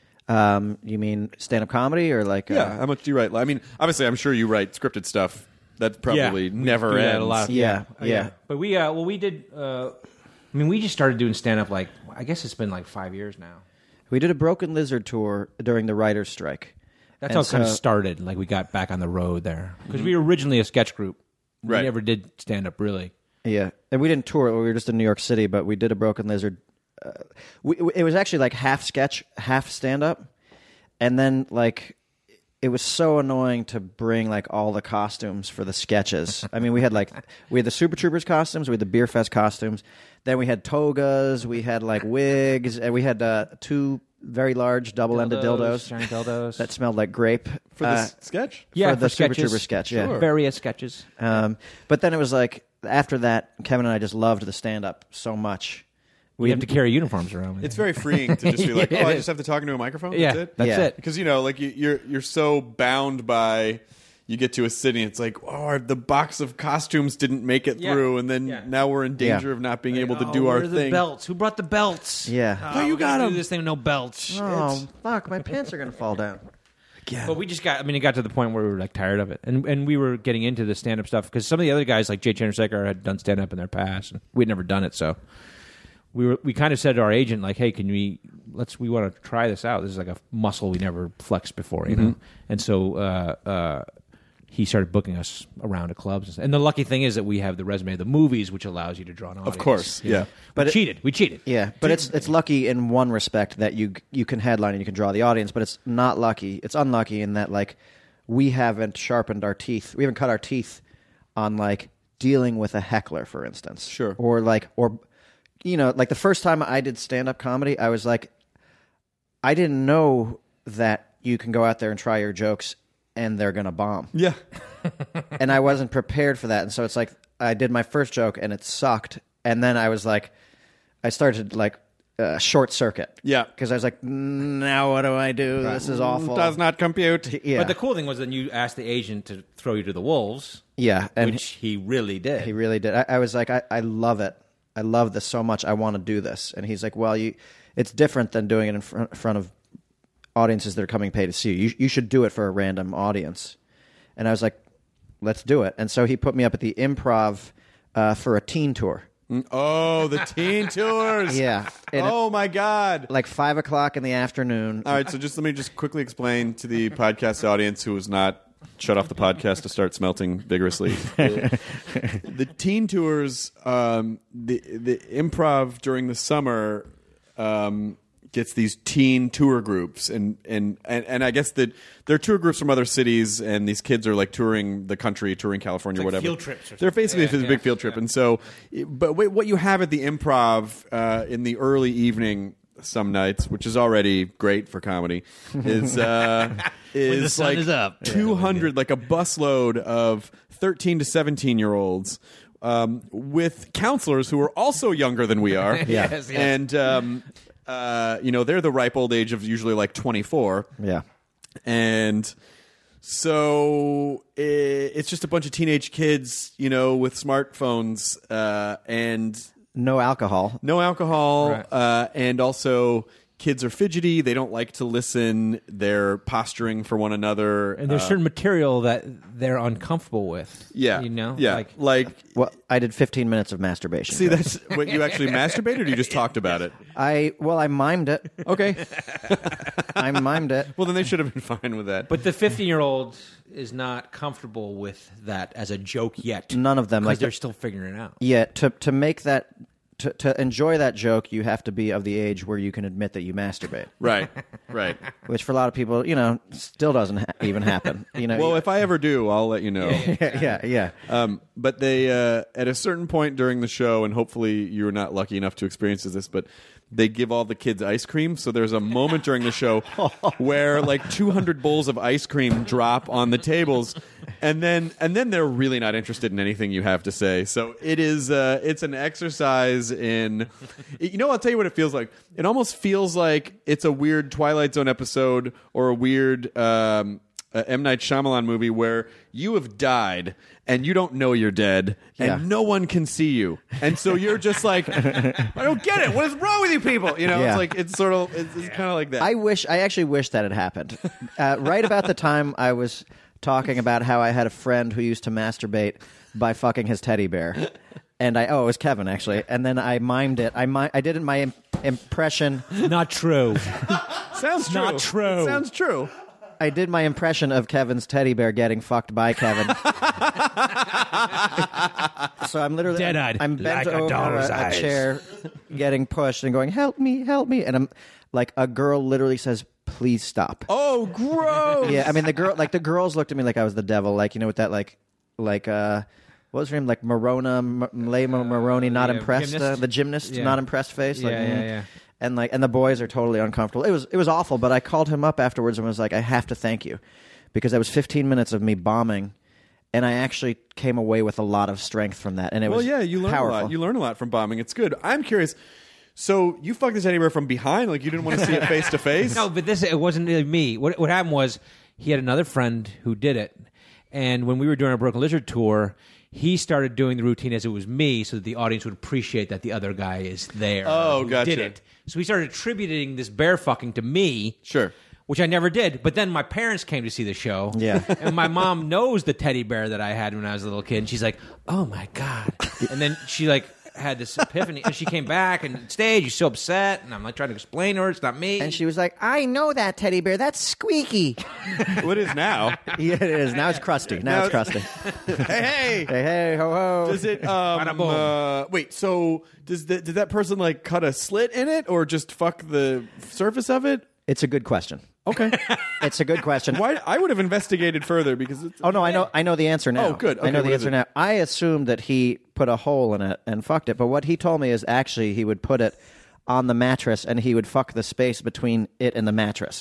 Um, you mean stand-up comedy or like? Yeah, Uh, how much do you write? I mean, obviously I'm sure you write scripted stuff that probably Yeah, we never do ends. that a lot. Yeah, Oh, yeah. But we, uh, well, we did. Uh, I mean, we just started doing stand up like I guess it's been like five years now. we did a Broken Lizard tour during the writers' strike. That's And how it kind of so- started. Like we got back on the road there because we were originally a sketch group. We Right. never did stand up really. Yeah, and we didn't tour. We were just in New York City, but we did a Broken Lizard. Uh, we, it was actually like half sketch, half stand-up, and then like it was so annoying to bring like all the costumes for the sketches. I mean, we had like we had the Super Troopers costumes, we had the Beer Fest costumes, then we had togas, we had like wigs, and we had uh, two very large double-ended dildos, giant dildos. that smelled like grape For the Uh, s- sketch? yeah, for the Super sketches. Trooper sketch. Yeah, Sure. Various sketches. um, but then it was like after that, Kevin and I just loved the stand-up so much. We have to carry uniforms around. with It's you. very freeing to just be like, Yeah, oh, it I is. just have to talk into a microphone. yeah, That's it. that's Yeah. it. Because you know, like you, you're you're so bound by. You get to a city, and it's like, oh, the box of costumes didn't make it Yeah. through, and then Yeah. now we're in danger Yeah. of not being able to Oh, do where our are the thing. belts? Who brought the belts? Yeah. Oh, Oh, you we're got gonna 'em. Do this thing with no belts. Oh fuck! My pants are gonna fall down. But we just got. I mean, it got to the point where we were like tired of it, and and we were getting into the stand up stuff because some of the other guys like Jay Chandrasekhar had done stand up in their past, and we'd never done it. So we were we kind of said to our agent like, "Hey, can we let's we want to try this out? This is like a muscle we never flexed before, you know." And so uh, uh, he started booking us around to clubs, and the lucky thing is that we have the resume of the movies, which allows you to draw an audience. course, you know. yeah. But we it- cheated. We cheated. Yeah, but it's it's lucky in one respect that you you can headline and you can draw the audience, but it's not lucky. It's unlucky in that like we haven't sharpened our teeth. We haven't cut our teeth on like dealing with a heckler, for instance. Sure. Or like or you know, like the first time I did stand up comedy, I was like I didn't know that you can go out there and try your jokes and they're gonna bomb. Yeah. And I wasn't prepared for that. And so it's like I did my first joke and it sucked. And then I was like, I started like uh, short circuit. Yeah. Because I was like, now what do I do? This is awful. Does not compute. Yeah. But the cool thing was that you asked the agent to throw you to the wolves, yeah. And which he really did. he really did. I, I was like, I, I love it. I love this so much. I want to do this. And he's like, well, you, it's different than doing it in front, front of audiences that are coming pay to see you. you. You should do it for a random audience. And I was like, let's do it. And so he put me up at the Improv uh, for a teen tour. Oh, the teen tours. Yeah. And Oh my God. like five o'clock in the afternoon. All right, so just let me just quickly explain to the podcast audience who has not shut off the podcast to start smelting vigorously. the, the teen tours, um, the the improv during the summer um, gets these teen tour groups, and and and, and I guess that they're tour groups from other cities, and these kids are like touring the country, touring California, It's like whatever. field trips or They're something. basically Yeah, a yeah, big field trip, yeah. and so, but wait, what you have at the improv uh, in the early evening. Some nights, which is already great for comedy, is uh, is the sun like is up. two hundred, like a busload of thirteen to seventeen year olds um, with counselors who are also younger than we are. Yeah. Yes, yes. And, um, uh, you know, they're the ripe old age of usually like twenty-four. Yeah. And so i it's just a bunch of teenage kids, you know, with smartphones uh, and No alcohol. no alcohol. Right. Uh, and also, kids are fidgety. They don't like to listen. They're posturing for one another. And there's Uh, certain material that they're uncomfortable with. yeah. You know? Yeah. Like, Like, Well, I did fifteen minutes of masturbation. see, that's what you actually masturbated, or you just talked about it? I well, I mimed it. Okay. I mimed it. Well, then they should have been fine with that. but the fifteen-year-old is not comfortable with that as a joke yet. None of them. Because Like they're still figuring it out. Yeah, to to make that to to enjoy that joke, you have to be of the age where you can admit that you masturbate. Right. Right. Which for a lot of people, you know, still doesn't ha- even happen. You know. Well, if I ever do, I'll let you know. yeah, yeah, yeah. Um, but they, uh, at a certain point during the show, and hopefully you're not lucky enough to experience this, but they give all the kids ice cream. So there's a moment during the show where like two hundred bowls of ice cream drop on the tables, and then and then they're really not interested in anything you have to say. So it is, uh, it's an exercise in, you know, I'll tell you what it feels like. It almost feels like it's a weird Twilight Zone episode or a weird um, uh, M. Night Shyamalan movie where you have died and you don't know you're dead and Yeah. no one can see you. And so you're just like, I don't get it. What is wrong with you people? You know, Yeah. it's like, it's sort of, it's, it's kind of like that. I wish, I actually wish that had happened. Uh, right about the time I was talking about how I had a friend who used to masturbate by fucking his teddy bear. And I, oh, it was Kevin, actually. And then I mimed it. I mi- I did it my im- impression. Not true. sounds true. not true. It sounds true. I did my impression of Kevin's teddy bear getting fucked by Kevin. So I'm literally Dead-eyed, I'm bent like a over doll's a, a eyes. chair, getting pushed and going, "Help me, help me!" And I'm like, a girl literally says, "Please stop." Oh, gross. Yeah, I mean the girl, like the girls looked at me like I was the devil, like you know, with that like, like uh, what was her name, like Marona, M- Lema Maroney, not yeah, impressed, uh, gymnast? the gymnast, Yeah. not impressed face, like, Yeah, yeah, mm. yeah. and like, and the boys are totally uncomfortable. It was, it was awful, but I called him up afterwards and was like, I have to thank you, because that was fifteen minutes of me bombing, and I actually came away with a lot of strength from that, and it Well, was yeah, you learn powerful. a lot. You learn a lot from bombing. It's good. I'm curious. So you fucked this teddy bear from behind, like you didn't want to see it face to face? No, but this it wasn't really me. What what happened was he had another friend who did it, and when we were doing our Broken Lizard tour, he started doing the routine as it was me, so that the audience would appreciate that the other guy is there. Oh, who gotcha. Did it. So he started attributing this bear fucking to me. Sure. Which I never did. But then my parents came to see the show. Yeah. And my mom knows the teddy bear that I had when I was a little kid. And she's like, oh, my God. And then she, like, had this epiphany. And she came back and stayed. She's so upset. And I'm, like, trying to explain to her it's not me. And she was like, I know that teddy bear. That's Squeaky. What is now? Yeah, it is. Now it's crusty. Now, Now- it's crusty. hey, hey. Hey, hey, ho, ho. Does it? Um, Bada boom. uh, wait. So does the, did that person like cut a slit in it, or just fuck the surface of it? It's a good question. Okay. It's a good question. Why? I would have investigated further because it's. Oh no, I know I know the answer now. Oh, good. I Okay, know the what is answer it? now. I assumed that he put a hole in it and fucked it, but what he told me is actually he would put it on the mattress and he would fuck the space between it and the mattress.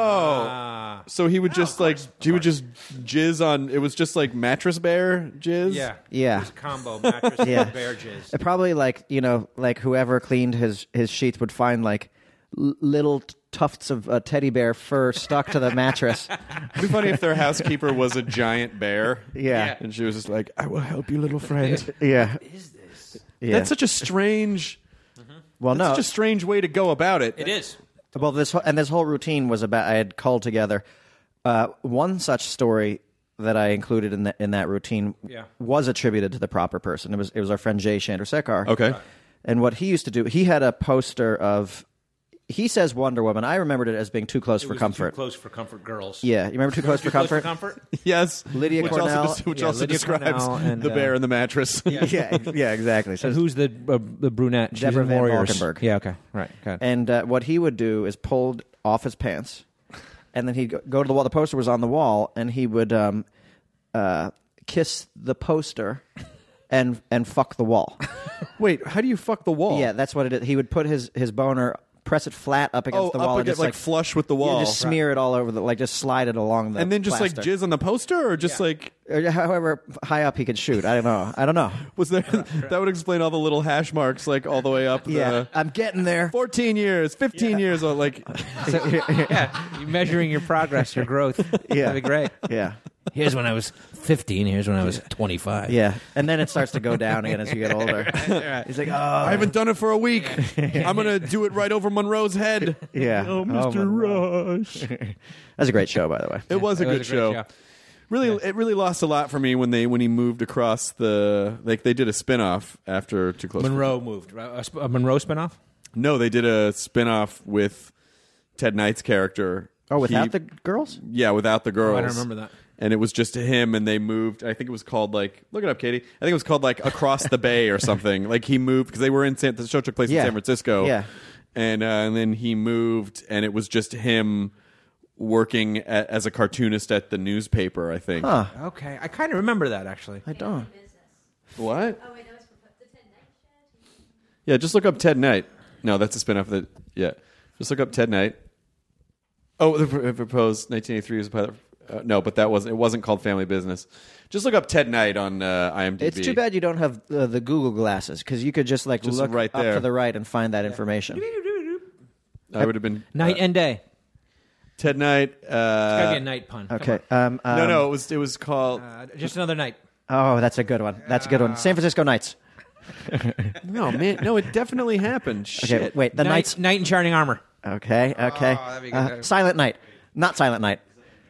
Oh. So he would just like he would just jizz on. It was just like mattress bear jizz. yeah. Yeah. It was a combo. Mattress Yeah. and bear jizz. It probably like, you know, like whoever cleaned his his sheets would find like l- little t- tufts of uh, teddy bear fur stuck to the mattress. It'd be funny if their housekeeper was a giant bear. Yeah. And she was just like, "I will help you, little friend." Yeah. Is this? Yeah. That's such a strange. well, That's no. such a strange way to go about it. It is. Well, this whole, and this whole routine was about I had culled together uh, one such story that I included in that in that routine Yeah. was attributed to the proper person. It was it was our friend Jay Chandrasekhar. Okay. And what he used to do, he had a poster of. He says Wonder Woman. I remembered it as being too close It for was comfort. Too close for comfort girls. Yeah, you remember Too Close for Too close Comfort? for comfort? Yes. Lydia which Cornell. Also, which Yeah, also Lydia describes Cornell and, the bear uh, and the mattress. yeah, ex- yeah, exactly. So And who's the uh, the brunette? She's Deborah in Van Warriors. Valkenburg. Yeah. Okay. Right. Okay. And uh, what he would do is pull off his pants, and then he'd go- go to the wall. The poster was on the wall, and he would um, uh, kiss the poster and and fuck the wall. Wait, how do you fuck the wall? Yeah, that's what it is. He would put his, his boner press it flat up against Oh, the wall up and against, just like, flush with the Yeah, wall. just smear it all over the, like just slide it along the and then just like plaster. jizz on the poster, or just like Or however high up he could shoot. I don't know. I don't know. was there? That would explain all the little hash marks, like all the way up. Yeah, the, I'm getting there. fourteen years, fifteen years old, like So, Yeah, you're measuring your progress, your growth. Yeah. That'd be great. yeah. Here's when I was fifteen. Here's when I was twenty-five. Yeah, and then it starts to go down again as you get older. He's like, oh, I haven't done it for a week. I'm gonna do it right over Monroe's head. yeah. Oh, Mister Monroe. Rush. That's a great show, by the way. It was a It was good a great show. show. Really, it really lost a lot for me when they when he moved across the like they did a spinoff after Too Close. for Monroe moved. Right? A, sp- a Monroe spinoff? No, they did a spinoff with Ted Knight's character. Oh, without He- the girls? yeah, without the girls. Oh, I don't remember that. And it was just him, and they moved. I think it was called like look it up, Katie. I think it was called like Across the Bay or something. Like he moved because they were in San. The show took place Yeah. in San Francisco. Yeah. and uh, and then he moved, and it was just him working a as a cartoonist at the newspaper. I think. Huh. Okay. I kind of remember that, actually. I don't. What? Yeah, just look up Ted Knight. No, that's a spinoff. That yeah, just look up Ted Knight. Oh, the pr- proposed nineteen eighty-three was a pilot. Uh, no, but that wasn't. It wasn't called Family Business. Just look up Ted Knight on uh, IMDb. It's too bad you don't have uh, the Google glasses because you could just like Just look right up there. to the right and find that information. I would have been Night uh, and day. Ted Knight. It's got to Uh, be a night pun. Come Okay. Um, um, no, no, it was it was called. on. Uh, just another night. Oh, that's a good one. That's a good one. San Francisco Nights. no, man, no, it definitely happened. Shit. Okay, wait. The night, Nights. Night in Shining Armor. Okay. Okay. that'd be good. Uh, Silent Night. Not Silent Night.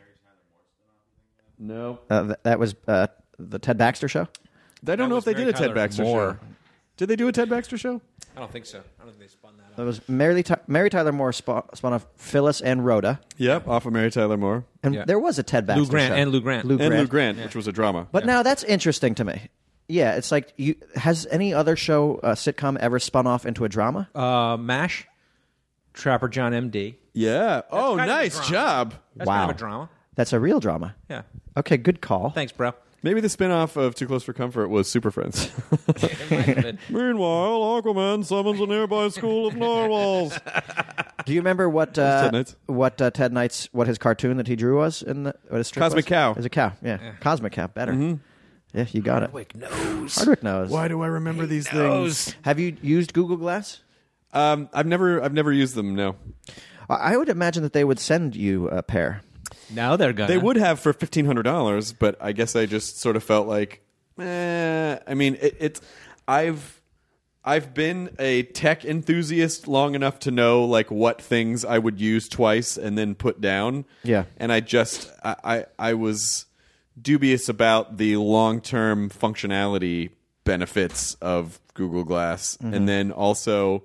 No, Uh, th- that was uh, the Ted Baxter show. I don't know was if they did Mary a Ted Tyler Baxter Moore. show. Did they do a Ted Baxter show? I don't think so. I don't think they spun that That was Mary, Ty- Mary Tyler Moore spun, spun off Phyllis and Rhoda, Yep, off of Mary Tyler Moore and Yeah. there was a Ted Baxter Lou Grant show. and Lou Grant. Lou and Grant. Lou Grant, which was a drama. But now that's interesting to me. Yeah, it's like you has any other show uh, sitcom ever spun off into a drama? Uh, MASH. Trapper John M D. yeah. Oh, kind of a nice drama. job. That's Wow. kind of a drama. That's a real drama. Yeah. Okay, good call. Thanks, bro. Maybe the spin-off of Too Close for Comfort was Super Friends. It might have been. Meanwhile, Aquaman summons a nearby school of narwhals. Do you remember what Ted uh, Knight's. what uh, Ted Knight's what his cartoon that he drew was in the what his strip Cosmic was? Cow. It was a cow. Yeah, Cosmic Cow. Better. Yeah, you got it. Hardwick knows. Hardwick knows. Why do I remember these things? Have you used Google Glass? Um, I've never, I've never used them. No, I I would imagine that they would send you a pair. Now they're gonna. they would have for fifteen hundred dollars, but I guess I just sort of felt like, eh. I mean, it, it's I've I've been a tech enthusiast long enough to know like what things I would use twice and then put down. Yeah. and I just I I, I was dubious about the long term functionality benefits of Google Glass, Mm-hmm. and then also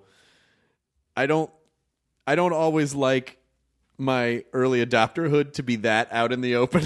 I don't I don't always like my early adopterhood to be that out in the open.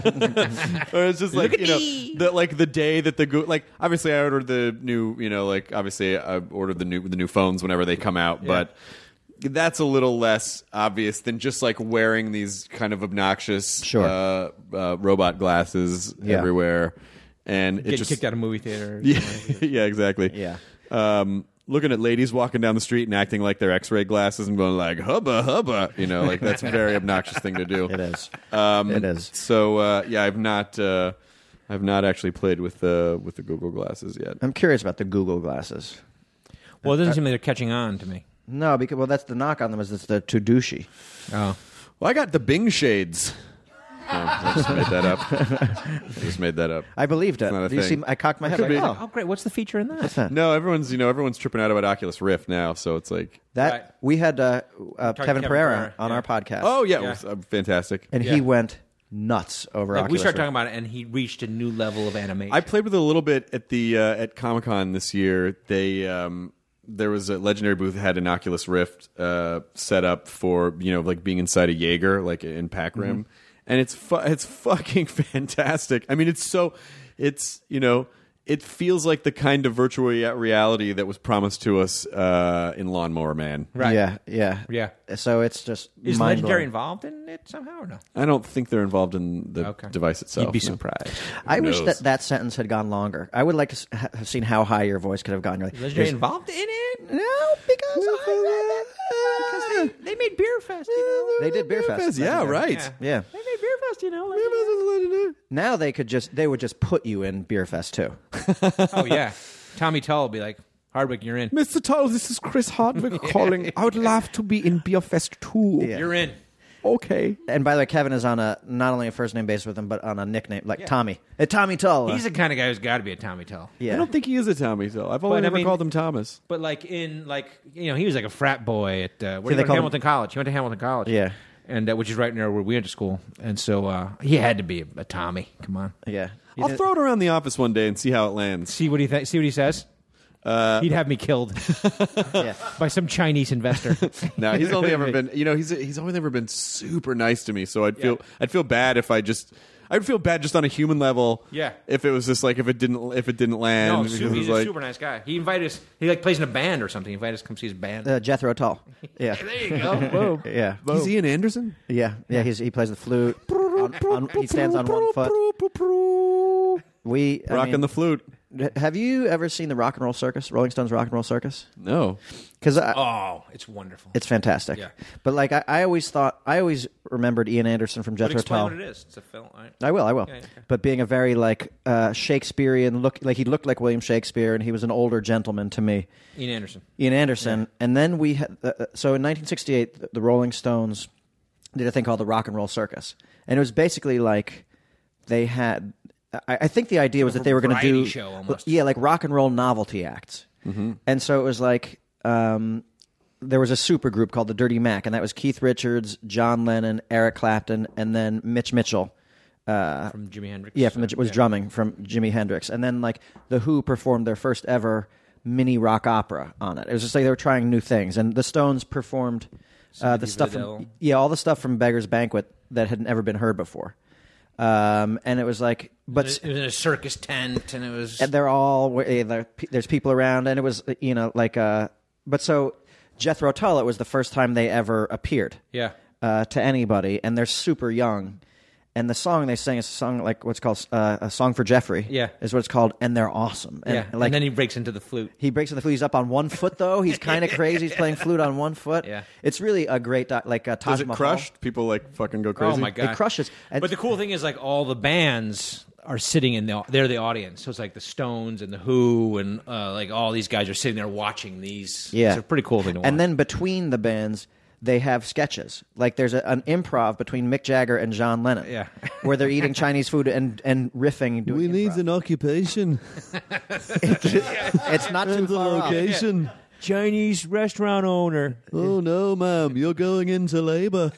Or it's just like, you know, the, like the day that the go- like obviously I ordered the new, you know, like obviously I ordered the new the new phones whenever they come out, but that's a little less obvious than just like wearing these kind of obnoxious Sure. uh, uh, robot glasses Yeah. everywhere, and it Getting just kicked out of a movie theater. yeah, yeah, exactly. Yeah. Um, looking at ladies walking down the street and acting like they're X-ray glasses and going like hubba hubba, you know, like that's a very obnoxious thing to do. It is. Um, It is. So uh, yeah, I've not, uh, I've not actually played with the with the Google glasses yet. I'm curious about the Google Glasses. Well, it doesn't seem like they're catching on to me. No, because well, that's the knock on them is it's the too douchey. Oh. Well, I got the Bing shades. Oh, I just made that up. I just made that up. I believed it. It's not a Do you thing. see? I cocked my head could like, be. oh, Oh, great. What's the feature in that? No, everyone's you know everyone's tripping out about Oculus Rift now, so it's like, that Right. we had uh, uh, to Kevin Kevin Pereira Pereira, on yeah. our podcast. oh yeah, Yeah. it was, uh, fantastic. and Yeah. he went nuts over Like, Oculus we started Rift. talking about it, and he reached a new level of animation. I played with it a little bit at the uh, at Comic Con this year. They um, there was a Legendary booth that had an Oculus Rift uh, set up for you know like being inside a Jaeger like in Pac Rim, Mm-hmm. and it's fu- it's fucking fantastic. I mean, it's so it's you know. It feels like the kind of virtual rea- reality that was promised to us uh, in Lawnmower Man. Right. Yeah, yeah, Yeah. So it's just Is mind-blowing. Legendary involved in it somehow or no? I don't think they're involved in the Okay. device itself. You'd be no. surprised. I wish knows? that that sentence had gone longer. I would like to s- ha- have seen how high your voice could have gone. You're like, Legendary "There's- involved in it? No, because I read it. Because Yeah. They made Beer Fest, you know. They did Beer Fest. Yeah, right. Yeah. Yeah. They made Beer Fest, you know. Now they could just they would just put you in Beer Fest too. Oh, yeah. Tommy Tull will be like, Hardwick, you're in. Mister Tull, this is Chris Hardwick calling. I would love to be in Beer Fest too. Yeah. You're in. Okay. And by the way, Kevin is on a not only a first name basis with him, but on a nickname like Tommy. Hey, Tommy Tull. He's the kind of guy who's got to be a Tommy Tull. yeah. I don't think he is a Tommy Tull. I've only But, I ever mean- called him Thomas. But like in like you know he was like a frat boy at uh, where See, did they he go? call him- Hamilton College. He went to Hamilton College. Yeah. and uh, which is right near where we went to school. And so uh, he had to be a, a Tommy. Come on, Yeah. You I'll did- throw it around the office one day and see how it lands. see what he th- see what he says. Uh, He'd have me killed Yeah. by some Chinese investor. No, he's only ever been. You know, he's he's only ever been super nice to me. So I'd feel I'd feel bad if I just. I'd feel bad just on a human level. Yeah. If it was just like if it didn't if it didn't land. No, because su- it was he's like, a super nice guy. He invited us. He like plays in a band or something. He invited us to come see his band. Uh, Jethro Tull. Yeah. there you go. Boom. Yeah. He's Ian Anderson. Yeah. Yeah. He's, he plays the flute. on, on, he stands on one foot. We I Rocking mean, the flute. Have you ever seen the Rock and Roll Circus? Rolling Stones Rock and Roll Circus? No. Because Oh, it's wonderful. it's fantastic. Yeah. But like I, I always thought, I always remembered Ian Anderson from But Jethro explain Tull. what it is. It's a film. Right? I will, I will. Yeah, yeah, okay. But being a very like uh, Shakespearean look, like he looked like William Shakespeare, and he was an older gentleman to me. Ian Anderson. Ian Anderson, and then we had uh, so in nineteen sixty-eight, the, the Rolling Stones did a thing called the Rock and Roll Circus, and it was basically like they had. I, I think the idea was that they were going to variety do, show almost. yeah, like rock and roll novelty acts, mm-hmm. and so it was like. Um, there was a super group called the Dirty Mac, and that was Keith Richards, John Lennon, Eric Clapton, and then Mitch Mitchell. Uh, From Jimi Hendrix. yeah, from the, was Yeah. drumming from Jimi Hendrix, and then like the Who performed their first ever mini rock opera on it. It was just like they were trying new things, and the Stones performed uh, the Sympathy stuff for the from Devil. yeah, all the stuff from Beggar's Banquet that had never been heard before. Um, and it was like, but It was in a circus tent, and it was. and they're all eh, they're- there's people around, and it was you know like uh, but so Jethro Tull, it was the first time they ever appeared. Yeah. Uh, to anybody, and they're super young. And the song they sing is a song like what's called uh, a song for Jeffrey. Yeah. is what it's called, and they're awesome. And, yeah. like and then he breaks into the flute. he breaks in the flute. He's up on one foot though. He's kind of crazy. He's playing flute on one foot. Yeah. it's really a great doc, like uh, Taj Does it Mahal. crush? People like fucking go crazy. Oh my god! It crushes. And But the cool thing is, like, all the bands are sitting in the they're the audience. So it's like the Stones and the Who and uh, like all these guys are sitting there watching these. Yeah. It's a pretty cool thing to watch. And then between the bands, they have sketches. Like there's a, an improv between Mick Jagger and John Lennon. Yeah. where they're eating Chinese food and and riffing. Doing We need improv. an occupation It's not too and a far off. location. Chinese restaurant owner. Oh no, ma'am, you're going into labor.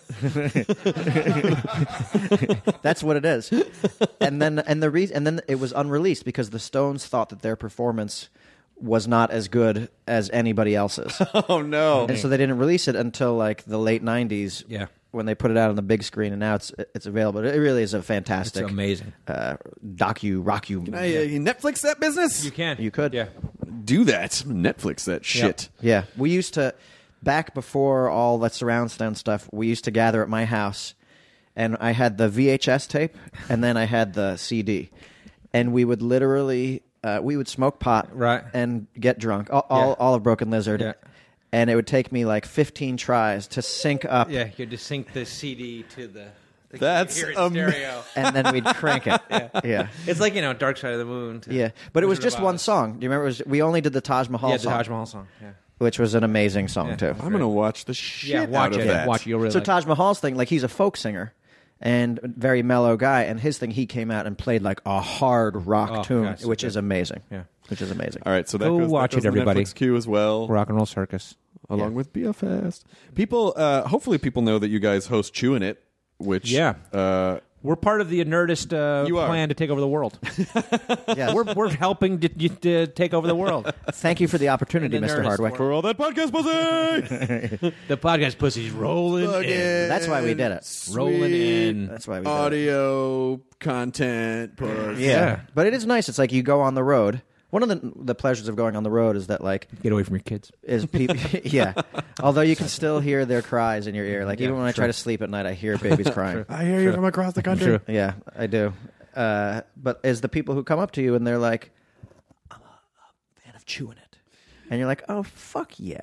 That's what it is. And then and the reason and then it was unreleased because the Stones thought that their performance was not as good as anybody else's. Oh no! And so they didn't release it until like the late nineties. Yeah. When they put it out on the big screen, and now it's it's available. It really is a fantastic, It's amazing. uh, docu rock you. Can I uh, Netflix that business? You can. You could. Yeah. do that. Netflix that shit. Yeah, we used to back before all that surround sound stuff. We used to gather at my house, and I had the V H S tape, and then I had the C D, and we would literally uh, we would smoke pot, Right. and get drunk. All, all, Yeah. all of Broken Lizard. Yeah. And it would take me like fifteen tries to sync up, Yeah. You had to sync the C D to the. the That's hear it in ama- stereo. and then we'd crank it. yeah. yeah. It's like, you know, Dark Side of the Moon. To Yeah, but it was Wizard of just one Oz. song. Do you remember? It was, we only did the Taj Mahal Yeah, the song, Taj Mahal song. Yeah. which was an amazing song Yeah. too. I'm gonna watch the shit Yeah, watch out of it. that. Watch it. You'll really So like Taj Mahal's thing, like he's a folk singer and a very mellow guy, and his thing, he came out and played like a hard rock Oh, tune, God, so which good. is amazing. Yeah. which is amazing. All right, so that Go goes, watch that goes it, in the everybody. Netflix queue as well, Rock and Roll Circus. along with Be A Fast. People, uh, hopefully, people know that you guys host Chewin' It, which Yeah. uh, We're part of the Nerdist uh, You are. plan to take over the world. Yes. we're we're helping to, to take over the world. Thank you for the opportunity, The Mister Nerdist Hardwick. world. for all that podcast pussy. The podcast pussy's rolling in. That's why we did it. Rolling in. That's why we did it. audio content. Puss. Yeah. But it is nice. It's like you go on the road. One of the the pleasures of going on the road is that like Get away from your kids. is people yeah. Although you can still hear their cries in your ear. Like even Yeah, when I true. try to sleep at night, I hear babies crying. I hear you from across the country. True. Yeah, I do. Uh, but is the people who come up to you and they're like, "I'm a, a fan of Chewing It." and you're like, oh fuck yeah.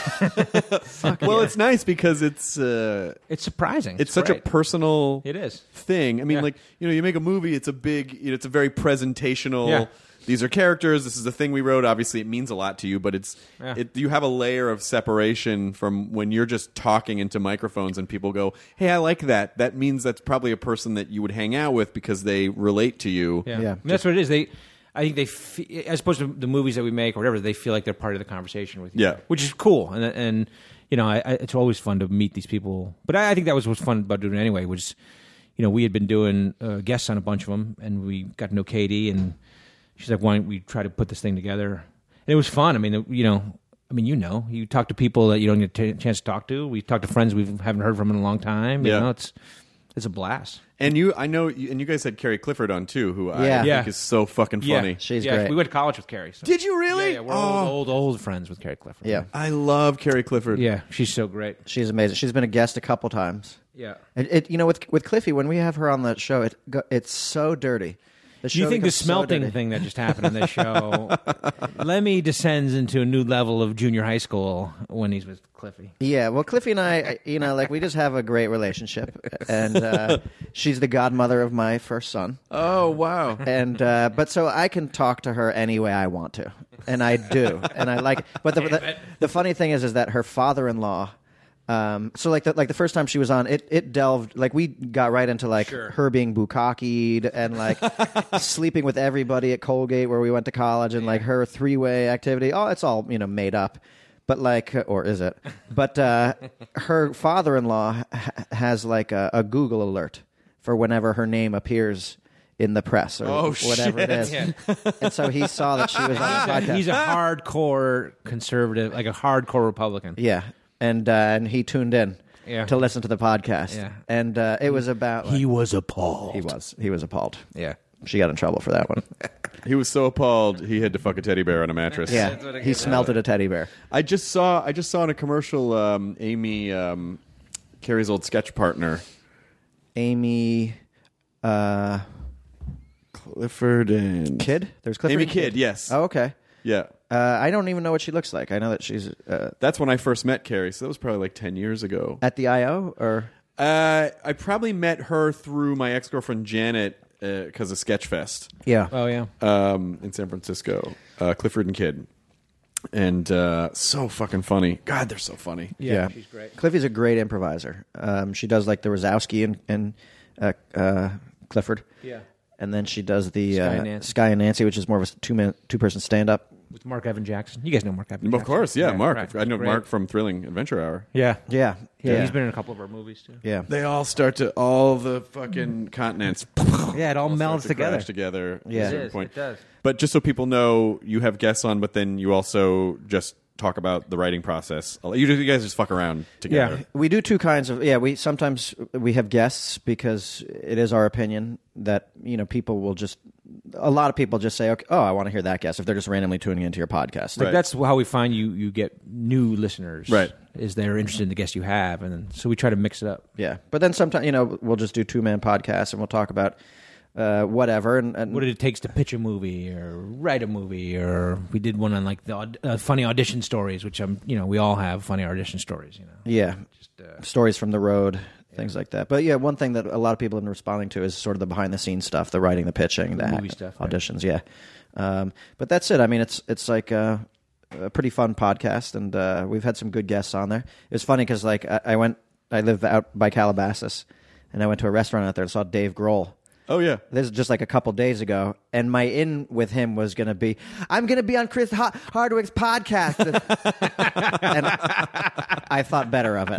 Fuck well, yeah. It's nice because it's uh, it's surprising. It's, it's such great. a personal it is. thing. I mean, Yeah. like you know, you make a movie. It's a big. You know, it's a very presentational. Yeah. These are characters. This is the thing we wrote. Obviously, it means a lot to you, but it's Yeah. it, you have a layer of separation from when you're just talking into microphones and people go, "Hey, I like that." That means that's probably a person that you would hang out with because they relate to you. Yeah, Yeah. And that's what it is. They, I think they, fe- as opposed to the movies that we make or whatever, they feel like they're part of the conversation with you. Yeah. which is cool. And and you know, I, I, it's always fun to meet these people. But I, I think that was what's fun about doing it anyway. Was you know, we had been doing uh, guests on a bunch of them, and we got to know Katie, and she's like, "Why don't we try to put this thing together?" And it was fun. I mean, you know, I mean, you know, you talk to people that you don't get a t- chance to talk to. We talk to friends we haven't heard from in a long time. You Yeah. know, it's it's a blast. And you, I know, you, and you guys had Carrie Clifford on too, who I Yeah. think Yeah. is so fucking funny. Yeah, She's yeah, great. We went to college with Carrie. So. Did you really? Yeah, yeah, we're Oh. old, old, old friends with Carrie Clifford. Yeah. I love Carrie Clifford. Yeah, she's so great. She's amazing. She's been a guest a couple times. Yeah. It, it you know with with Cliffy, when we have her on the show, it go, it's so dirty. The Do you show think the becomes so smelting dirty. thing that just happened on this show, Lemmy descends into a new level of junior high school when he's with Cliffy? Yeah, well, Cliffy and I, I- you know, like we just have a great relationship, and uh, she's the godmother of my first son. Oh wow. And uh, but so I can talk to her any way I want to, and I do, and I like. But the the, the funny thing is, is that her father-in-law. Um, so like the, like the first time she was on, it it delved like we got right into like Sure. her being bukkakied and like sleeping with everybody at Colgate where we went to college and like her three way activity. Oh, it's all you know made up, but like or is it? But uh, her father-in-law ha- has like a, a Google alert for whenever her name appears in the press or Oh, whatever it is. Yeah. And so he saw that she was on the podcast. He's a hardcore conservative, like a hardcore Republican. Yeah, and uh, and he tuned in Yeah. to listen to the podcast. Yeah. And uh, it was about like, was appalled. he was he was appalled. Yeah. She got in trouble for that one. He was so appalled he had to fuck a teddy bear on a mattress. Yeah, he smelted a teddy bear. I just saw I just saw in a commercial um, Amy um, Carrie's old sketch partner Amy uh, Clifford and Kidd. There's Clifford Amy and Kidd. Yes. Oh, okay. Yeah. Uh, I don't even know what she looks like. I know that she's uh, That's when I first met Carrie. So that was probably like ten years ago. at the I O or Uh, I probably met her through my ex girlfriend Janet because of Sketchfest. yeah. Oh yeah. um, in San Francisco, uh, Clifford and Kidd, and uh, so fucking funny. God, they're so funny. Yeah, she's great. Cliffy's a great improviser. Um, she does like the Wazowski and, and uh, uh, Clifford. Yeah. And then she does the Sky uh, and Nancy. Sky and Nancy, which is more of a two man, two person stand up. With Mark Evan Jackson. You guys know Mark Evan Of Jackson. course, yeah, Mark. right. I know Great. Mark from Thrilling Adventure Hour. Yeah. Yeah, yeah. yeah, He's been in a couple of our movies too. yeah. They all start to all the fucking continents. Yeah, it all all start melds to together. crash together. Yeah. at a It certain is, point. it does. But just so people know, you have guests on, but then you also just talk about the writing process. You, you guys just fuck around together. Yeah. We do two kinds of yeah. We sometimes we have guests because it is our opinion that you know people will just a lot of people just say okay oh I want to hear that guest if they're just randomly tuning into your podcast. Like Right. that's how we find you. You get new listeners, Right. Is they're interested in the guests you have, and then, so we try to mix it up. Yeah, but then sometimes you know we'll just do two man podcasts and we'll talk about uh, whatever and, and What it takes to pitch a movie or write a movie, or we did one on like the aud- uh, funny audition stories, which I'm you know we all have funny audition stories. You know, yeah Just, uh, stories from the road. Things like that, but yeah, one thing that a lot of people have been responding to is sort of the behind-the-scenes stuff, the writing, the pitching, the movie stuff, right. auditions. Yeah, um, but that's it. I mean, it's it's like a, a pretty fun podcast, and uh, we've had some good guests on there. It was funny because like I, I went, I live out by Calabasas, and I went to a restaurant out there and saw Dave Grohl. Oh yeah. This is just like a couple days ago, and my in with him was going to be, I'm going to be on Chris H- Hardwick's podcast, and I thought better of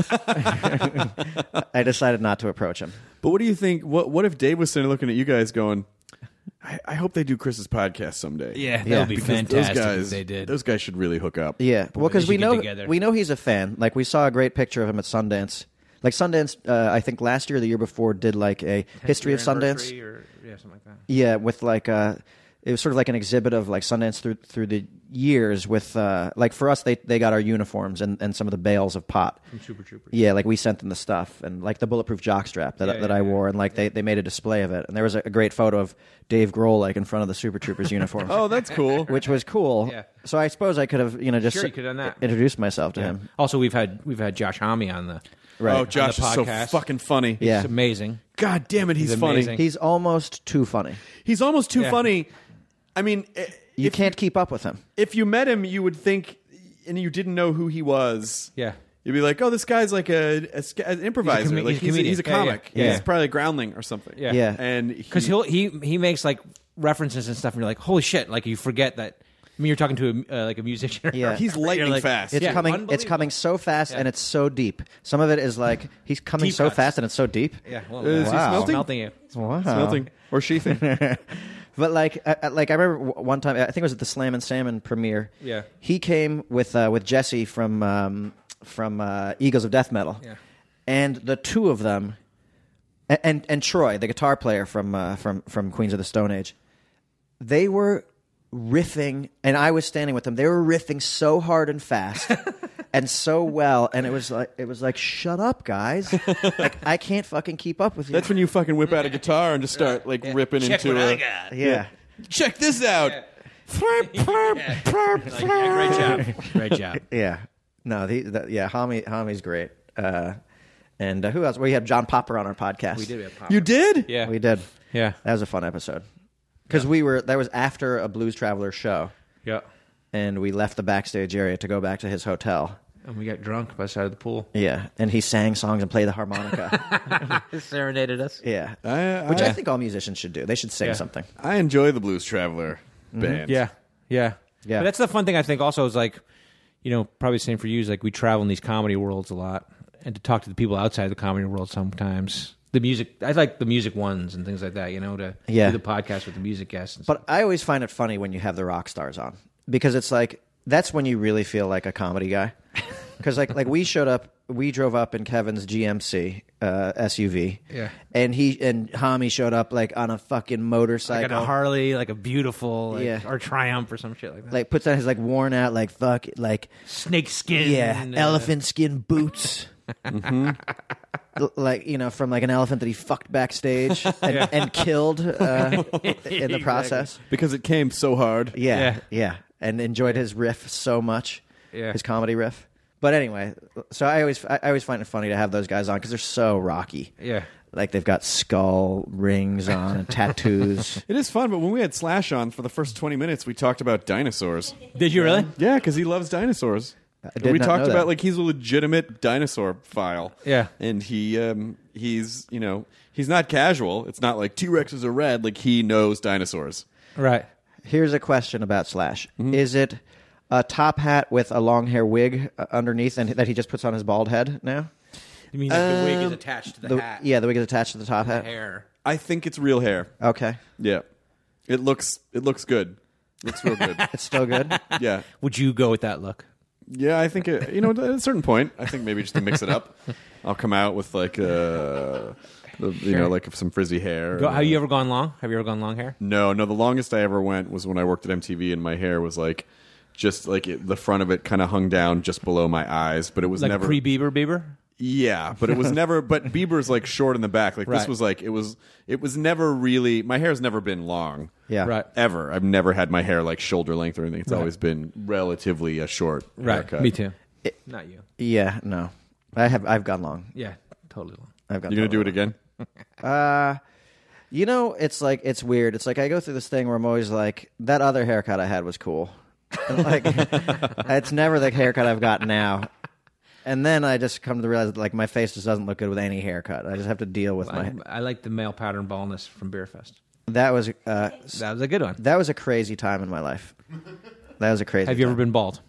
it. I decided not to approach him. But what do you think? What What if Dave was sitting looking at you guys going, I, I hope they do Chris's podcast someday. yeah, that Yeah. would be Because fantastic those guys, if they did. Those guys should really hook up. Yeah, well, because They we should get know together. we know he's a fan. Like we saw a great picture of him at Sundance. Like Sundance, uh, I think last year, or the year before, did like a history of Sundance. Anniversary or, yeah, something like that. Yeah, with like uh it was sort of like an exhibit of like Sundance through through the years with uh, like for us they they got our uniforms and, and some of the bales of pot From Super Troopers. yeah like we sent them the stuff and like the bulletproof jockstrap that Yeah, that yeah, I yeah. wore and like they, they made a display of it and there was a, a great photo of Dave Grohl like in front of the Super Troopers uniform. Oh, that's cool. Which was cool. Yeah. So I suppose I could have you know just Sure, you could have done that. introduced myself to Yeah. him. Also, we've had we've had Josh Homme on the. Right. Oh, Josh on is the so podcast. fucking funny. Yeah. It's amazing. God damn it, he's, He's funny. amazing. He's almost too funny. He's almost too Yeah. funny. I mean, i- You if, can't keep up with him. if you met him, you would think, and you didn't know who he was. Yeah. You'd be like, oh, this guy's like a, a sca- an improviser. com- like he's a he's, a, comedian. he's a Yeah, yeah. comic. Yeah. He's probably a groundling or something. Yeah. Yeah. And Because he, he'll he he makes like references and stuff, and you're like, holy shit! Like you forget that. I mean, you're talking to a, uh, like a musician. Yeah. he's You're lightning like- fast. It's Yeah, coming. It's unbelievable. coming so fast, Yeah. and it's so deep. Some of it is like he's coming Deep so cuts. fast, and it's so deep. Yeah. Well, Is he wow. smelting? Smelting you. Wow. Smelting or sheathing. But like, uh, uh, like I remember w- one time. I think it was at the Slam and Salmon premiere. Yeah. He came with uh, with Jesse from um, from uh, Eagles of Death Metal. Yeah. And the two of them, and and, and Troy, the guitar player from uh, from from Queens of the Stone Age, they were riffing, and I was standing with them. They were riffing so hard and fast. And so well, and it was like it was like, shut up, guys! Like I can't fucking keep up with you. That's when you fucking whip out a guitar and just start like ripping Check into what a. I got. yeah. Check this out. Flip, flip, flip, Like, yeah, great job. Great job. Yeah, no, the, the yeah, Hami Hami's great. Uh, and uh, who else? We had John Popper on our podcast. We did have Pop. You did? Yeah. We did. Yeah. That was a fun episode because we were that was after a Blues Traveler show, Yeah. and we left the backstage area to go back to his hotel. And we got drunk by the side of the pool. Yeah, and he sang songs and played the harmonica. Serenaded us. Yeah, I, which I I, think all musicians should do. They should sing Yeah. something. I enjoy the Blues Traveler band. Yeah. Yeah. Yeah. But that's the fun thing I think also is like, you know, probably the same for you is like we travel in these comedy worlds a lot and to talk to the people outside the comedy world sometimes. The music, I like the music ones and things like that, you know, to Yeah. do the podcast with the music guests. And But I always find it funny when you have the rock stars on because it's like that's when you really feel like a comedy guy. Because like like we showed up, we drove up in Kevin's G M C uh, S U V, Yeah. and he and Hami showed up like on a fucking motorcycle, like a Harley, like a beautiful, like, Yeah. or Triumph or some shit like that. like puts on his like worn out like fuck like snake skin. yeah uh, elephant skin boots. L- Like you know, from like an elephant that he fucked backstage and, and killed uh, in the process. Because it came so hard. Yeah, Yeah. yeah, and enjoyed his riff so much. Yeah. His comedy riff. But anyway, so I always I always find it funny to have those guys on because they're so rocky. Yeah. Like they've got skull rings on and tattoos. It is fun, but when we had Slash on for the first twenty minutes, we talked about dinosaurs. Did you really? Yeah, because he loves dinosaurs. I did we not talked know that. about like he's a legitimate dinosaur file. Yeah. and he um, he's you know he's not casual. It's not like T Rexes are red. Like he knows dinosaurs. Right. Here's a question about Slash: Mm-hmm. Is it a top hat with a long hair wig uh, underneath, and that he just puts on his bald head now? You mean like the wig is Um, attached to the, The- hat? Yeah, the wig is attached to the top hat. Hair. I think it's real hair. Okay, Yeah, it looks it looks good. Looks real good. it's still good. Yeah, Would you go with that look? yeah. I think it, you know at a certain point, I think maybe just to mix it up, I'll come out with like uh, the, you know like some frizzy hair. Go, have you ever gone long? Have you ever gone long hair? No, no. The longest I ever went was when I worked at M T V, and my hair was like, just like it, the front of it kind of hung down just below my eyes, but it was Like never. pre Bieber Bieber? yeah, but it was never. But Bieber's like short in the back. Like Right. this was like it was. It was never really. My hair's never been long. Yeah, Right. Ever. I've never had my hair like shoulder length or anything. It's Right. always been relatively a short Right. haircut. Me too. Not you. Yeah, no, I have. I've gone long. Yeah. Totally long. I've gone. You gonna do totally it again? Uh, you know, it's like it's weird. It's like I go through this thing where I'm always like, that other haircut I had was cool. Like, it's never the haircut I've got now. And then I just come to realize that, like, my face just doesn't look good with any haircut. I just have to deal with my. I, I like the male pattern baldness from Beerfest. That was uh, That was a good one. that was a crazy time in my life. That was a crazy. Have you ever time. been bald?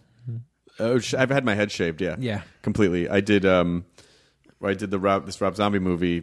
Oh, sh- I've had my head shaved. Yeah. Yeah. Completely. I did. Um, I did the Rob, this Rob Zombie movie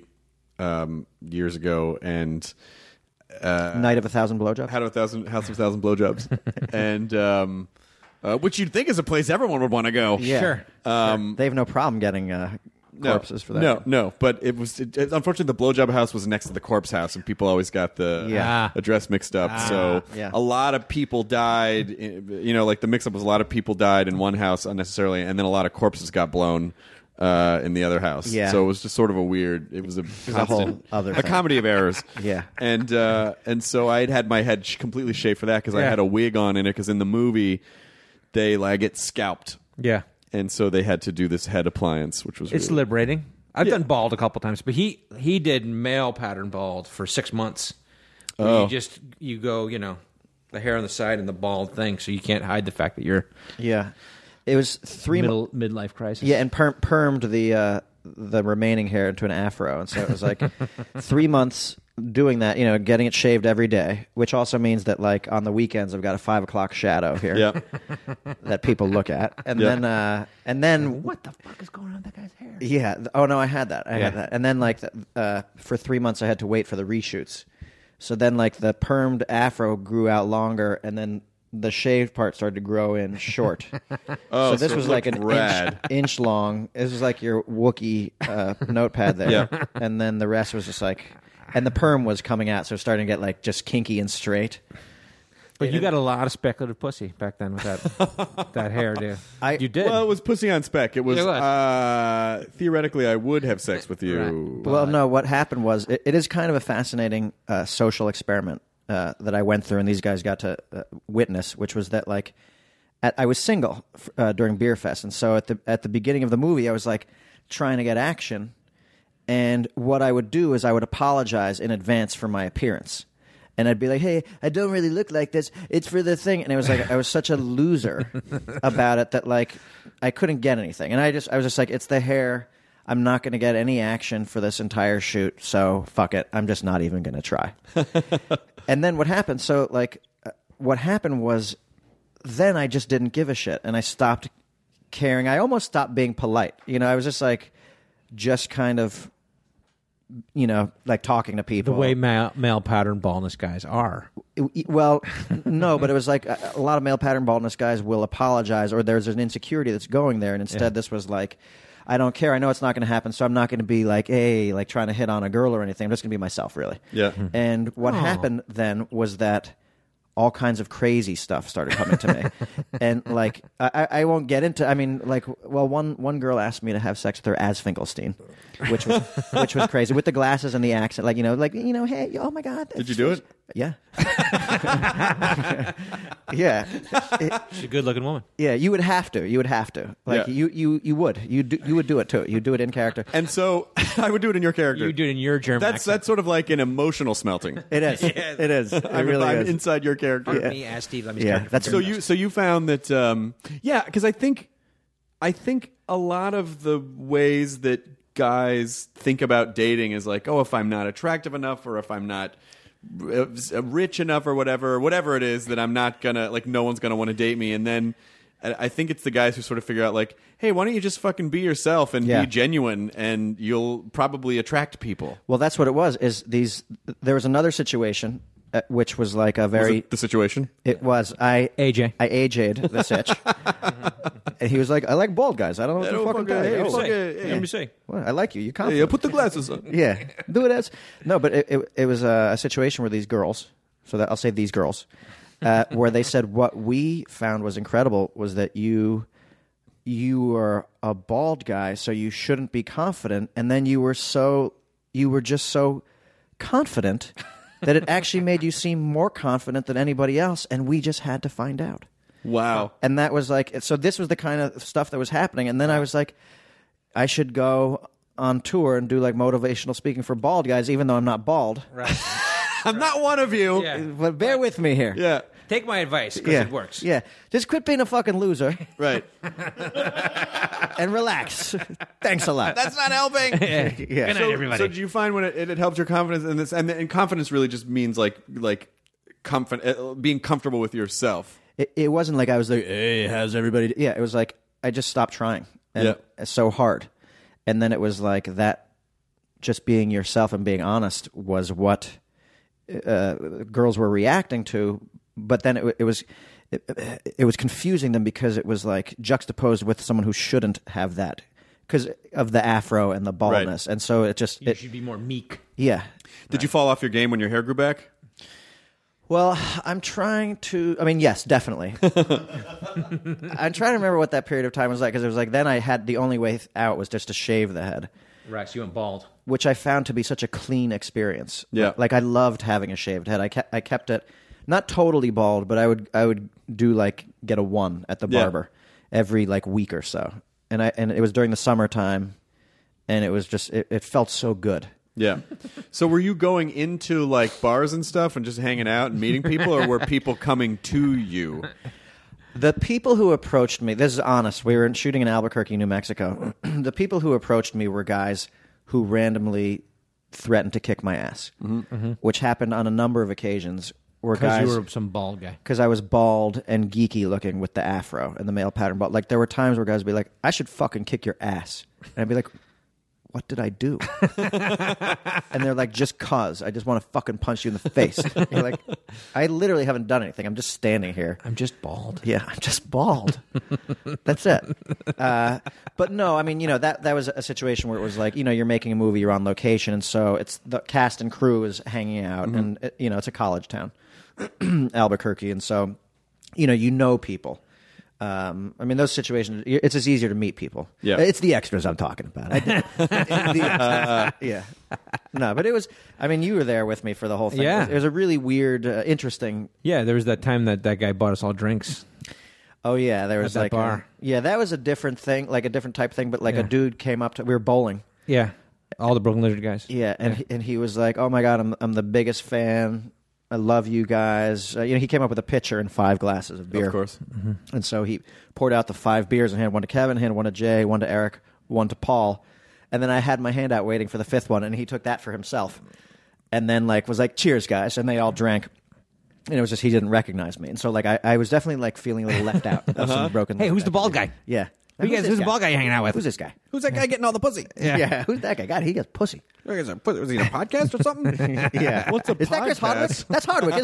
um, years ago, and Night of a Thousand Blowjobs? had a thousand house of a thousand blowjobs, and um, uh, which you'd think is a place everyone would want to go. Yeah. Sure. Um, They have no problem getting uh, no, corpses for that. No, no. But it was it, it, unfortunately the blowjob house was next to the corpse house, and people always got the Yeah. address mixed up. so Yeah. a lot of people died. You know, like the mix-up was a lot of people died in one house unnecessarily, and then a lot of corpses got blown uh, in the other house. Yeah. So it was just sort of a weird. It was a, a whole constant- other a thing. comedy of errors. Yeah. And uh, and so I had had my head sh- completely shaved for that because I Yeah. had a wig on in it because in the movie they like get scalped. Yeah. And so they had to do this head appliance, which was It's really, liberating. I've Yeah. done bald a couple times, but he he did male pattern bald for six months. Where Oh. You just you go, you know, the hair on the side and the bald thing, so you can't hide the fact that you're Yeah. It was three mo- middle midlife crisis. Yeah, and perm- permed the uh, the remaining hair into an afro, and so it was like three months doing that. You know, getting it shaved every day, which also means that like on the weekends I've got a five o'clock shadow here Yeah. that people look at, and Yeah. then uh, and then What the fuck is going on with that guy's hair? yeah. th- Oh no, I had that. I Yeah. had that, and then like th- uh, for three months I had to wait for the reshoots. So then like the permed afro grew out longer, and then the shaved part started to grow in short. Oh, so this so it was like an looked rad. inch, inch long. This was like your Wookiee uh, notepad there. Yeah. And then the rest was just like, and the perm was coming out, so it was starting to get like just kinky and straight. But you got a lot of speculative pussy back then with that that hair, dude. I- you did. Well, it was pussy on spec. It was, It was. Uh, theoretically I would have sex with you. Right. Well, no, what happened was it, it is kind of a fascinating uh, social experiment uh, that I went through, and these guys got to uh, witness, which was that like at, I was single f- uh, during Beer Fest, and so at the at the beginning of the movie, I was like trying to get action, and what I would do is I would apologize in advance for my appearance. And I'd be like, "Hey, I don't really look like this. It's for the thing." And it was like I was such a loser about it that like I couldn't get anything. And I just I was just like, "It's the hair. I'm not going to get any action for this entire shoot. So fuck it. I'm just not even going to try." And then what happened? So like, uh, what happened was, then I just didn't give a shit, and I stopped caring. I almost stopped being polite. You know, I was just like, just kind of. You know, like talking to people. the way male, male pattern baldness guys are. Well, no, but it was like a, a lot of male pattern baldness guys will apologize, or there's an insecurity that's going there, and instead Yeah. this was like, I don't care. I know it's not going to happen, so I'm not going to be like, hey, like trying to hit on a girl or anything. I'm just going to be myself, really. Yeah. And what Oh. happened then was that all kinds of crazy stuff started coming to me, and like I, I won't get into. I mean, like, well, one one girl asked me to have sex with her as Finkelstein, which was which was crazy with the glasses and the accent, like you know, like you know, hey, oh my god, Did you do it? Yeah, yeah, It- She's a good looking woman. yeah. You would have to. You would have to. Like Yeah. you, you, you would. You do. You would do it too. You do it in character. And so I would do it in your character. You do it in your German That's accent. that's sort of like an emotional smelting. It is. It is. It I'm, really I'm is. inside your character. Pardon me, as Steve Lemmy's Yeah, character. that's- So you so you found that um, yeah, because I think I think a lot of the ways that guys think about dating is like, oh, if I'm not attractive enough, or if I'm not uh, rich enough, or whatever, whatever it is, that I'm not gonna like, no one's gonna want to date me. And then I I think it's the guys who sort of figure out like, hey, why don't you just fucking be yourself and Yeah. be genuine, and you'll probably attract people. Well, that's what it was. Is these? There was another situation, uh, which was like a Was very. it the situation? It was I A J. I A J'd the sitch, and he was like, "I like bald guys. I don't know what I to don't fucking fucking- tell you. hey, Oh, fuck Say. it, hey. Let me see. well, I like you. You Hey, confident. put the glasses on. Yeah, do it as no, but it it, it was a, a situation where these girls, so that I'll say these girls, uh, where they said what we found was incredible was that you you were a bald guy, so you shouldn't be confident, and then you were so you were just so confident that it actually made you seem more confident than anybody else, and we just had to find out. Wow. And that was like, so this was the kind of stuff that was happening. And then I was like, I should go on tour and do like motivational speaking for bald guys, even though I'm not bald. Right. I'm not one of you. Yeah. But bear with me here. Yeah. Take my advice because Yeah. it works. Yeah. Just quit being a fucking loser Right. and relax. Thanks a lot. That's not helping. yeah. Good night, so, everybody. so do you find when it, it, it helps your confidence in this, and, and confidence really just means like like comfort, uh, being comfortable with yourself. It, it wasn't like I was like, hey, how's everybody? Yeah. It was like, I just stopped trying. And Yeah. so hard. And then it was like that, just being yourself and being honest was what uh, girls were reacting to. But then it, it was it, it was confusing them because it was like juxtaposed with someone who shouldn't have that because of the afro and the baldness, Right. and so it just You it, should be more meek. yeah. Did you fall off your game when your hair grew back? Well, I'm trying to. I mean, yes, definitely. I'm trying to remember what that period of time was like because it was like then I had the only way out was just to shave the head, Right, so you went bald. which I found to be such a clean experience. Yeah. like I loved having a shaved head. I kept I kept it not totally bald, but I would I would do like get a one at the Yeah. barber every like week or so, and I and it was during the summertime, and it was just it, it felt so good. Yeah. So were you going into like bars and stuff and just hanging out and meeting people, or were people coming to you? The people who approached me, this is honest, we were shooting in Albuquerque, New Mexico. The people who approached me were guys who randomly threatened to kick my ass, Mm-hmm. which happened on a number of occasions. Where Because guys, you were some bald guy. because I was bald and geeky looking with the afro and the male pattern bald. Like there were times where guys would be like, "I should fucking kick your ass," and I'd be like, "What did I do?" And they're like, "Just cause I just want to fucking punch you in the face." You're like, "I literally haven't done anything. I'm just standing here." I'm just bald. Yeah, I'm just bald. That's it. Uh, but no, I mean, you know, that that was a situation where it was like, you know, you're making a movie, you're on location, and so it's the cast and crew is hanging out, Mm-hmm. and it, you know, it's a college town, Albuquerque, and so, you know, you know people. Um, I mean, those situations, it's just easier to meet people. Yeah. It's the extras I'm talking about. I did- the extras. Yeah. No, but it was, I mean, you were there with me for the whole thing. Yeah. It was, it was a really weird, uh, interesting. Yeah, there was that time that that guy bought us all drinks. Oh yeah, there was that like a- bar. yeah, that was a different thing, like a different type thing. But like Yeah. a dude came up to, we were bowling. Yeah, all the Brooklyn Lizard guys. Yeah, and He, and he was like, "Oh my god, I'm I'm the biggest fan. I love you guys." Uh, you know, he came up with a pitcher and five glasses of beer. Of course. And so he poured out the five beers and handed one to Kevin, handed one to Jay, one to Eric, one to Paul, and then I had my hand out waiting for the fifth one, and he took that for himself, and then like was like, "Cheers, guys," and they all drank. And it was just he didn't recognize me, and so like I, I was definitely like feeling a little left out of some broken. Hey, who's the bald guy? Yeah. Who you guys- this who's the guy? bald guy you hanging out with? Who's this guy? Who's that guy getting all the pussy? Yeah. Who's that guy? God, he gets pussy. Was he in a podcast or something? Yeah. What's a Is that Chris Hardwick? podcast? That's Hardwick,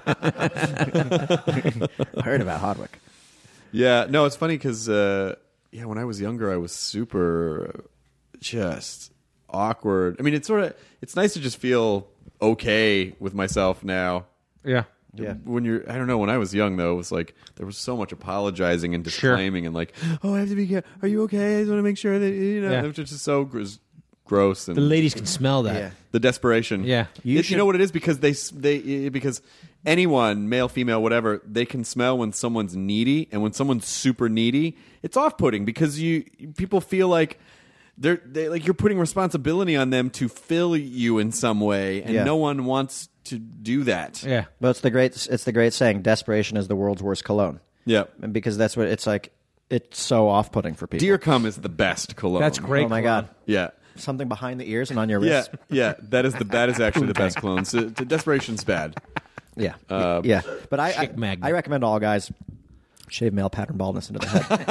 isn't it? I heard about Hardwick. Yeah, no, it's funny because uh, yeah, when I was younger, I was super just awkward. I mean, it's sort of it's nice to just feel okay with myself now. Yeah. Yeah. When you're, I don't know. When I was young, though, it was like there was so much apologizing and disclaiming and like, oh, I have to be. care- Are you okay? I just want to make sure that you know. Yeah. It was just so gross, gross and The ladies can smell that. Yeah. the desperation. Yeah. you, you know what it is because they they because anyone, male, female, whatever, they can smell when someone's needy, and when someone's super needy, it's off-putting because you people feel like they're they like you're putting responsibility on them to fill you in some way, and Yeah. no one wants to do that. Yeah. Well, it's the great it's the great saying, desperation is the world's worst cologne. Yeah. And because that's what it's like, it's so off-putting for people. Deer cum is the best cologne. That's great. Oh my cologne. God. Yeah. Something behind the ears and on your Yeah, wrist. yeah, that is the that is actually the best cologne. So, the desperation's bad. Yeah. Uh, yeah. But I, Chick I, magnet. I recommend all guys shave male pattern baldness into the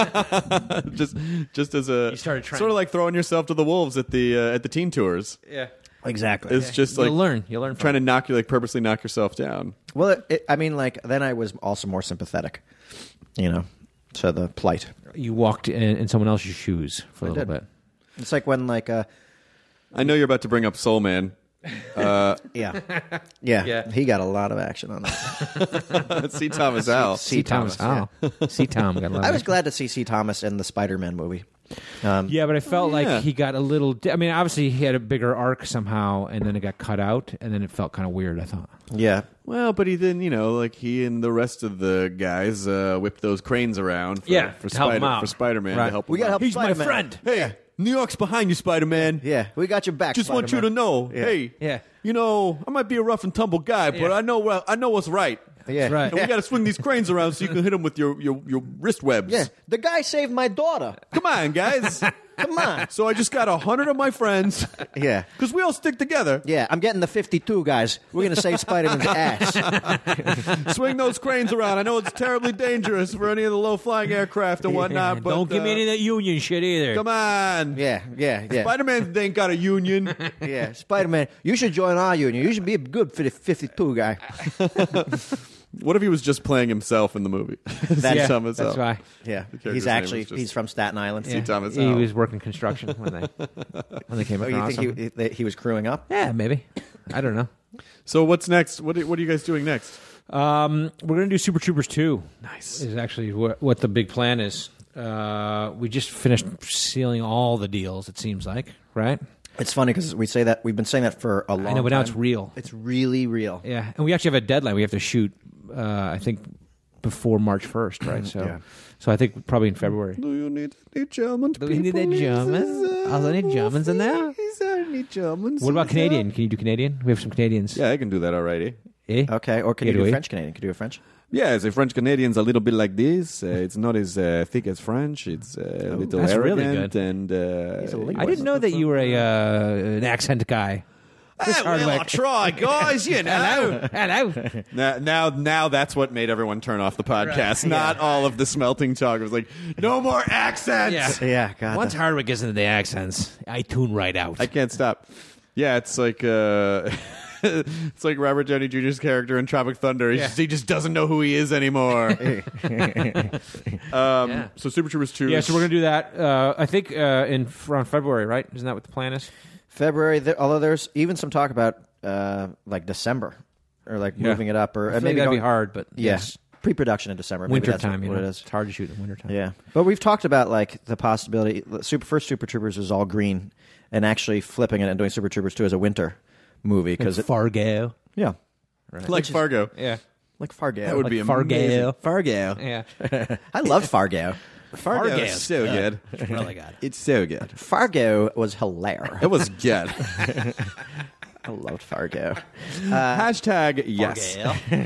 head. just just as a You started trying- sort of like throwing yourself to the wolves at the uh, at the teen tours. Yeah. Exactly. It's just You'll like learn. You'll learn from trying to knock you like purposely knock yourself down. Well, it, it, I mean, like, then I was also more sympathetic, you know, to the plight. You walked in, in someone else's shoes for a I little did. bit. It's like when, like, uh, I know you're about to bring up Soul Man. Uh, yeah. yeah. Yeah. He got a lot of action on that. C. Thomas Howell. C. C. Thomas. Thomas, Oh. C. Tom got a lot of I was action. glad to see C. Thomas in the Spider-Man movie. Um, Yeah, but I felt yeah. like he got a little. Di- I mean, obviously he had a bigger arc somehow, and then it got cut out, and then it felt kind of weird. I thought. yeah. Well, but he then, you know, like he and the rest of the guys uh, whipped those cranes around for, Yeah, for, to help him Spider, out. for Spider-Man Right. to help We him got to out. help He's my Spider-Man. friend. Hey, New York's behind you, Spider-Man. Yeah. We got your back, Just want you to Spider-Man. know, Yeah. hey, Yeah. you know, I might be a rough and tumble guy, but Yeah. I know well, I know what's right. Yeah. right. And we got to swing these cranes around so you can hit them with your, your, your wrist webs. Yeah. The guy saved my daughter. Come on, guys. Come on. So I just got a hundred of my friends Yeah. because we all stick together. Yeah. I'm getting the fifty-two, guys. We're going to save Spider-Man's ass. Swing those cranes around. I know it's terribly dangerous for any of the low-flying aircraft and whatnot, but Don't give me uh, any of that union shit either. Come on. Yeah. Yeah. Yeah. Spider-Man ain't got a union. Yeah. Spider-Man, you should join our union. You should be a good for the fifty-two guy. What if he was just playing himself in the movie? That's- yeah, Thomas that's Howell. why. Yeah, The character's he's name actually was just- he's from Staten Island. Yeah. Thomas he Howell. was working construction when they when they came Oh, you across think him. he, he, he was crewing up? Yeah, maybe. I don't know. So what's next? What are, what are you guys doing next? Um, we're going to do Super Troopers two. Nice. Is actually what, what the big plan is. Uh, we just finished sealing all the deals, it seems like, right? It's funny because we say that we've been saying that for a long. I know, but time. now it's real. It's really real. Yeah, and we actually have a deadline. We have to shoot, uh, I think, before March first, right? So, Yeah. so I think probably in February. Do you need any German Do we need any Germans? Are there any Germans in there? Is there any Germans? What about in Canadian? Can you do Canadian? We have some Canadians. there? Yeah, I can do that already. Eh? Okay, or can Yeah, you do do we? French Canadian? Can you do a French? Yeah, the French Canadian's a little bit like this. Uh, it's not as uh, thick as French. It's uh, a little that's really arrogant good. and. Uh, He's a linguist. I didn't know that you were a uh, an accent guy. Chris Hardwick. try, guys. You Hello, hello. Now, now, now, that's what made everyone turn off the podcast. Not all of the smelting talk. It was like, no more accents. Yeah. Yeah, God. Once Hardwick gets into the accents, I tune right out. I can't stop. Yeah, it's like uh, it's like Robert Downey Junior's character in Tropic Thunder. He, Yeah. just, he just doesn't know who he is anymore. um, Yeah. So Super Troopers two. Yeah, so we're gonna do that. Uh, I think uh, in around February, right? Isn't that what the plan is? February. There, although there's even some talk about uh, like December or like Yeah. moving it up or I uh, feel like maybe that'd be going- hard, but Yeah, yes. pre-production in December. Maybe Winter that's time, what, you what know, it is. it's hard to shoot in winter time. Yeah, but we've talked about like the possibility. Super first Super Troopers is all green, and actually flipping it and doing Super Troopers two as a winter movie because Like Fargo. yeah, like Fargo. Yeah, like Fargo. That would like be Fargo. amazing. Fargo. Yeah, I love Fargo. Fargo Fargo. is so good. really good. It's so good. Fargo was hilarious. It was good. I loved Fargo. Hashtag yes.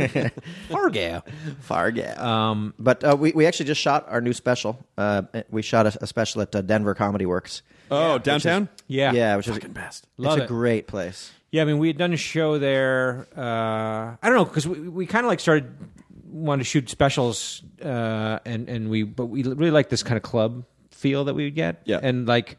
Fargo. Fargo. Um, but uh, we we actually just shot our new special. Uh, we shot a, a special at uh, Denver Comedy Works. Oh, downtown? Yeah, Yeah, which is Fucking best. Love it's a it. great place. Yeah, I mean, we had done a show there. Uh, I don't know because we, we kind of like started wanted to shoot specials, uh, and and we but we really like this kind of club feel that we would get. Yeah. and like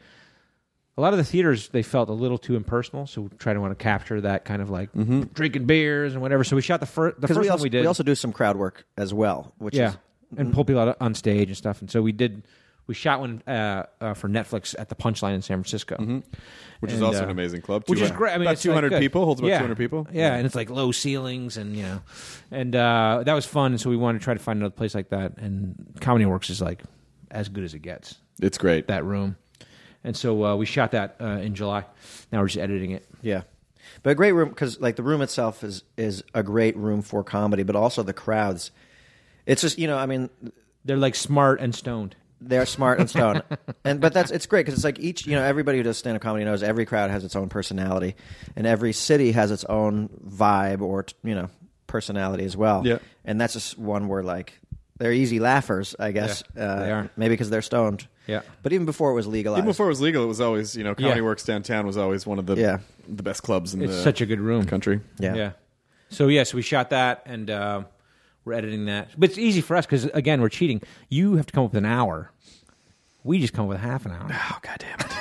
a lot of the theaters, they felt a little too impersonal, so we try to want to capture that kind of like drinking beers and whatever. So we shot the, fir- the Because first we one also we did. we also do some crowd work as well, which yeah, is and pull people out on stage and stuff. And so we did. We shot one uh, uh, for Netflix at the Punchline in San Francisco, Which is And, also uh, an amazing club. which Two- is great. I mean, about it's like two hundred good. people. Holds about yeah. two hundred people. Yeah, and it's like low ceilings, and you know, and uh, that was fun. So we wanted to try to find another place like that. And Comedy Works is like as good as it gets. It's great. That room, and so uh, we shot that uh, in July. Now we're just editing it. yeah. But a great room because like the room itself is is a great room for comedy, but also the crowds. It's just you know I mean They're like smart and stoned. they're smart and stoned, and but that's it's great because it's like each you know everybody who does stand up comedy knows every crowd has its own personality, and every city has its own vibe or you know personality as well. Yeah. and that's just one where like they're easy laughers, I guess. Yeah, uh, they are. maybe because they're stoned. Yeah. but even before it was legalized, Even before it was legal, it was always, you know, Comedy Yeah. Works downtown was always one of the Yeah. the best clubs in It's the such a good room. country. yeah. Yeah. So yeah, so we shot that, and uh, we're editing that. But it's easy for us because again, we're cheating. You have to come up with an hour. We just come up with half an hour, Oh, God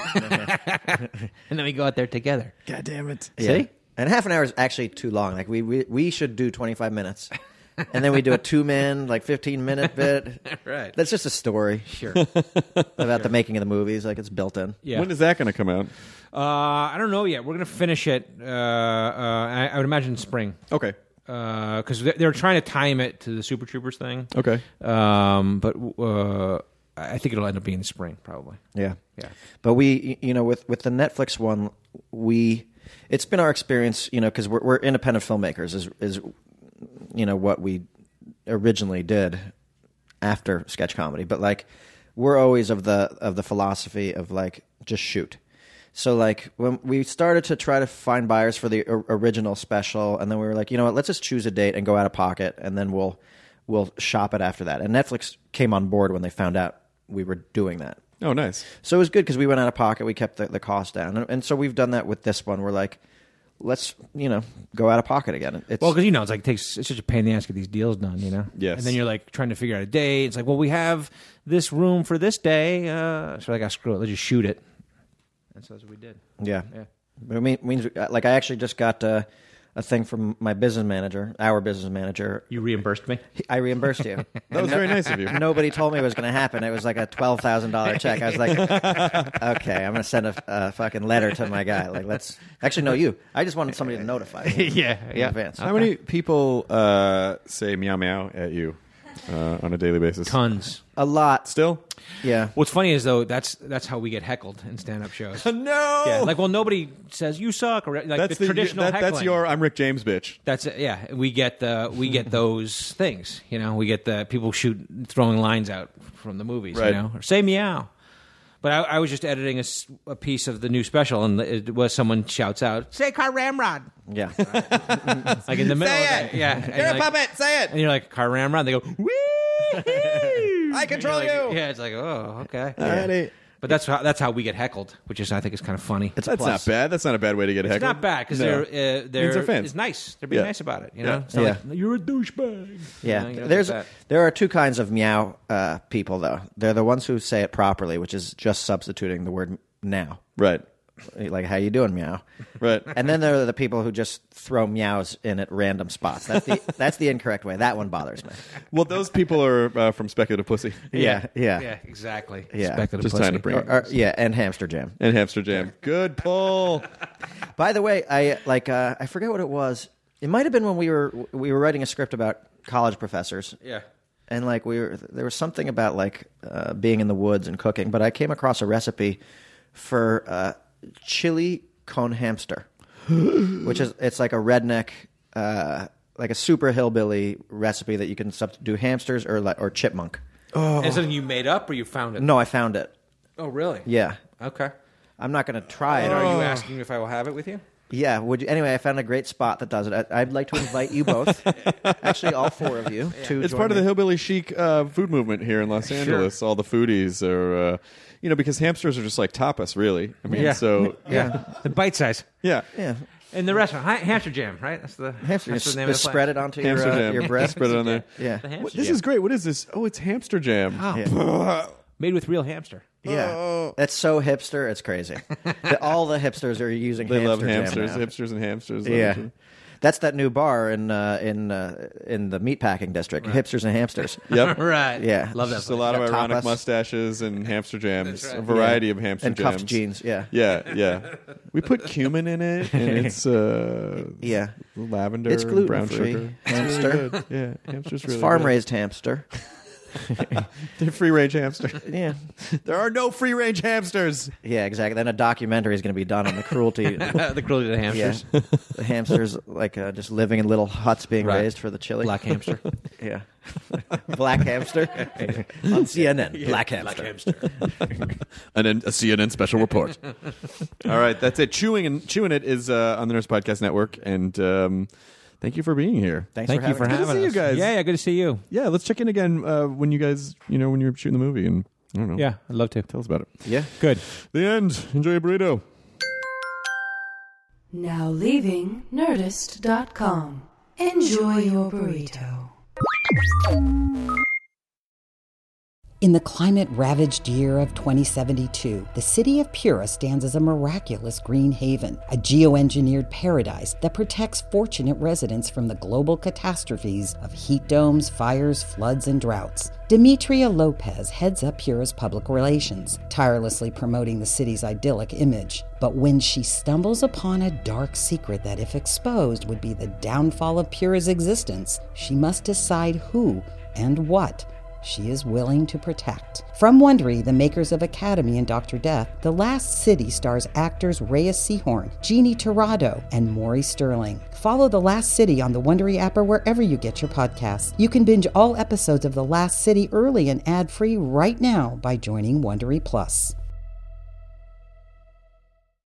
damn it. and then we go out there together. God damn it. Yeah. See? And half an hour is actually too long. Like we we, we should do twenty-five minutes. And then we do a two-man, like fifteen-minute bit. Right. That's just a story. Sure. About the making of the movies. Like, it's built in. Yeah. When is that going to come out? Uh, I don't know yet. We're gonna finish it. Uh, uh, I, I would imagine spring, Okay. because they're, they're trying to time it to the Super Troopers thing. Okay. Um, but uh, I think it'll end up being spring, probably. Yeah. Yeah. But we, you know, with, with the Netflix one, we, it's been our experience, you know, because we're, we're independent filmmakers, is, is, you know, what we originally did after sketch comedy. But, like, we're always of the of the philosophy of, like, just shoot. So, like, when we started to try to find buyers for the o- original special, and then we were like, you know what, let's just choose a date and go out of pocket, and then we'll we'll shop it after that. And Netflix came on board when they found out we were doing that. Oh, nice. So it was good because we went out of pocket. We kept the, the cost down. And, and so we've done that with this one. We're like, let's, you know, go out of pocket again. It's, Well, because you know, it's like it takes it's such a pain in the ass to get these deals done, you know. Yes. And then you're like trying to figure out a day. It's like, well, we have this room for this day, uh, so like, I screw it. Let's just shoot it. And so that's what we did. yeah. Yeah. But it mean- means, like, I actually just got uh, a thing from my business manager, our business manager. You reimbursed me? I reimbursed you. That was very nice of you. Nobody told me it was going to happen. It was like a twelve thousand dollars check. I was like, okay, I'm going to send a, a fucking letter to my guy. Like, let's actually no, you. I just wanted somebody to notify me. yeah, in yeah. advance. How many people uh, say meow meow at you uh, on a daily basis? Tons. A lot. Still? Yeah. What's funny is though that's that's how we get heckled in stand-up shows. No. Yeah, like well, nobody says you suck or like That's the, traditional that, heckling. That's your I'm Rick James bitch. That's it. Yeah, we get the we get those things. You know, we get the people shoot throwing lines out from the movies. Right. You know, or say meow. But I, I was just editing a, s- a piece of the new special, and it was someone shouts out, "Say Car Ramrod!" Yeah. Like in the middle. Say of it. it. Yeah. And You're a like- puppet. Say it. And you're like, "Car Ramrod!" They go, "Wee!" I control You're like- you. Yeah, it's like, oh, okay. Alrighty. But that's how that's how we get heckled, which is I think is kind of funny. It's a That's plus. not bad. That's not a bad way to get It's heckled. not bad because No. they're uh, they're, Means they're fans. It's nice. They're being Yeah. nice about it. You Yeah. know, it's not Yeah. like, you're a douchebag. Yeah, You know, you know, there's like that. there are two kinds of meow uh, people though. They're the ones who say it properly, which is just substituting the word now, Right. like "How you doing, meow?" Right. And then there are the people who just throw meows in at random spots. That's the that's the incorrect way. That one bothers me. Well, those people are uh, from Speculative Pussy Yeah, yeah, Yeah, exactly. Yeah. Speculative Just pussy. trying to bring- Or- or- yeah, and Hamster Jam. and Hamster Jam. Good pull. By the way, I like uh, I forget what it was. It might have been when we were we were writing a script about college professors. Yeah. And like we were, there was something about like uh, being in the woods and cooking. But I came across a recipe for uh, chili con hamster, which is it's like a redneck, uh, like a super hillbilly recipe that you can substitute hamsters or like, or chipmunk. Is it something you made up or you found it? No, I found it. Oh, really? Yeah, Okay. I'm not going to try it. And are you asking if I will have it with you? Yeah. Would you, anyway? I found a great spot that does it. I, I'd like to invite you both, actually all four of you, to It's join part of me. the hillbilly chic uh, food movement here in Los Angeles. All the foodies are, uh, you know, because hamsters are just like tapas, really. I mean, Yeah. so Yeah. The bite size. yeah. Yeah, In the restaurant. Hi- Hamster Jam, right? That's the hamster. That's Just, the name of just the spread place. it onto your Hamster uh, jam. your breast. Spread it on there. Yeah. The hamster What- this jam. is great. What is this? Oh, it's hamster jam. Oh. Yeah. Made with real hamster. Yeah, that's so hipster. It's crazy. The- all the hipsters are using. They hamster love jam hamsters, now. hipsters and hamsters. Yeah, that's that new bar in uh, in uh, in the meatpacking district. Hipsters and hamsters. Yep. Right. Yeah. Love that. Just a lot of Got ironic tapas. mustaches and hamster jams. That's A right. variety Yeah. of hamster and jams. cuffed jeans. Yeah, Yeah, yeah. We put cumin in it, and it's uh, yeah. lavender, It's and brown gluten-free. sugar. Hamster. It's really good. Yeah, hamster's really It's farm good. raised hamster. They're free range hamster. Yeah, There are no free range hamsters. yeah, exactly. Then a documentary is going to be done on the cruelty. the cruelty to the Yeah, hamsters. the hamsters like uh, just living in little huts being Right. raised for the chili. Black hamster. Yeah, black hamster on C N N. Black hamster. And then a C N N special report. All right, that's it. Chewing and Chewing It is uh, on the Nurse Podcast Network, and um, thank you for being here. Thanks Thank for you having for us. Good to having see us. you guys. Yeah, yeah, good to see you. Yeah, let's check in again uh, when you guys, you know, when you're shooting the movie, and I don't know. Yeah, I'd love to. Tell us about it. Yeah. Good. The end. Enjoy your burrito. Now leaving Nerdist dot com. Enjoy your burrito. In the climate-ravaged year of twenty seventy-two, the city of Pura stands as a miraculous green haven, a geoengineered paradise that protects fortunate residents from the global catastrophes of heat domes, fires, floods, and droughts. Demetria Lopez heads up Pura's public relations, tirelessly promoting the city's idyllic image. But when she stumbles upon a dark secret that, if exposed, would be the downfall of Pura's existence, she must decide who and what she is willing to protect. From Wondery, the makers of Academy and Doctor Death, The Last City stars actors Reyes Sehorn, Jeannie Torrado, and Maury Sterling. Follow The Last City on the Wondery app or wherever you get your podcasts. You can binge all episodes of The Last City early and ad-free right now by joining Wondery Plus.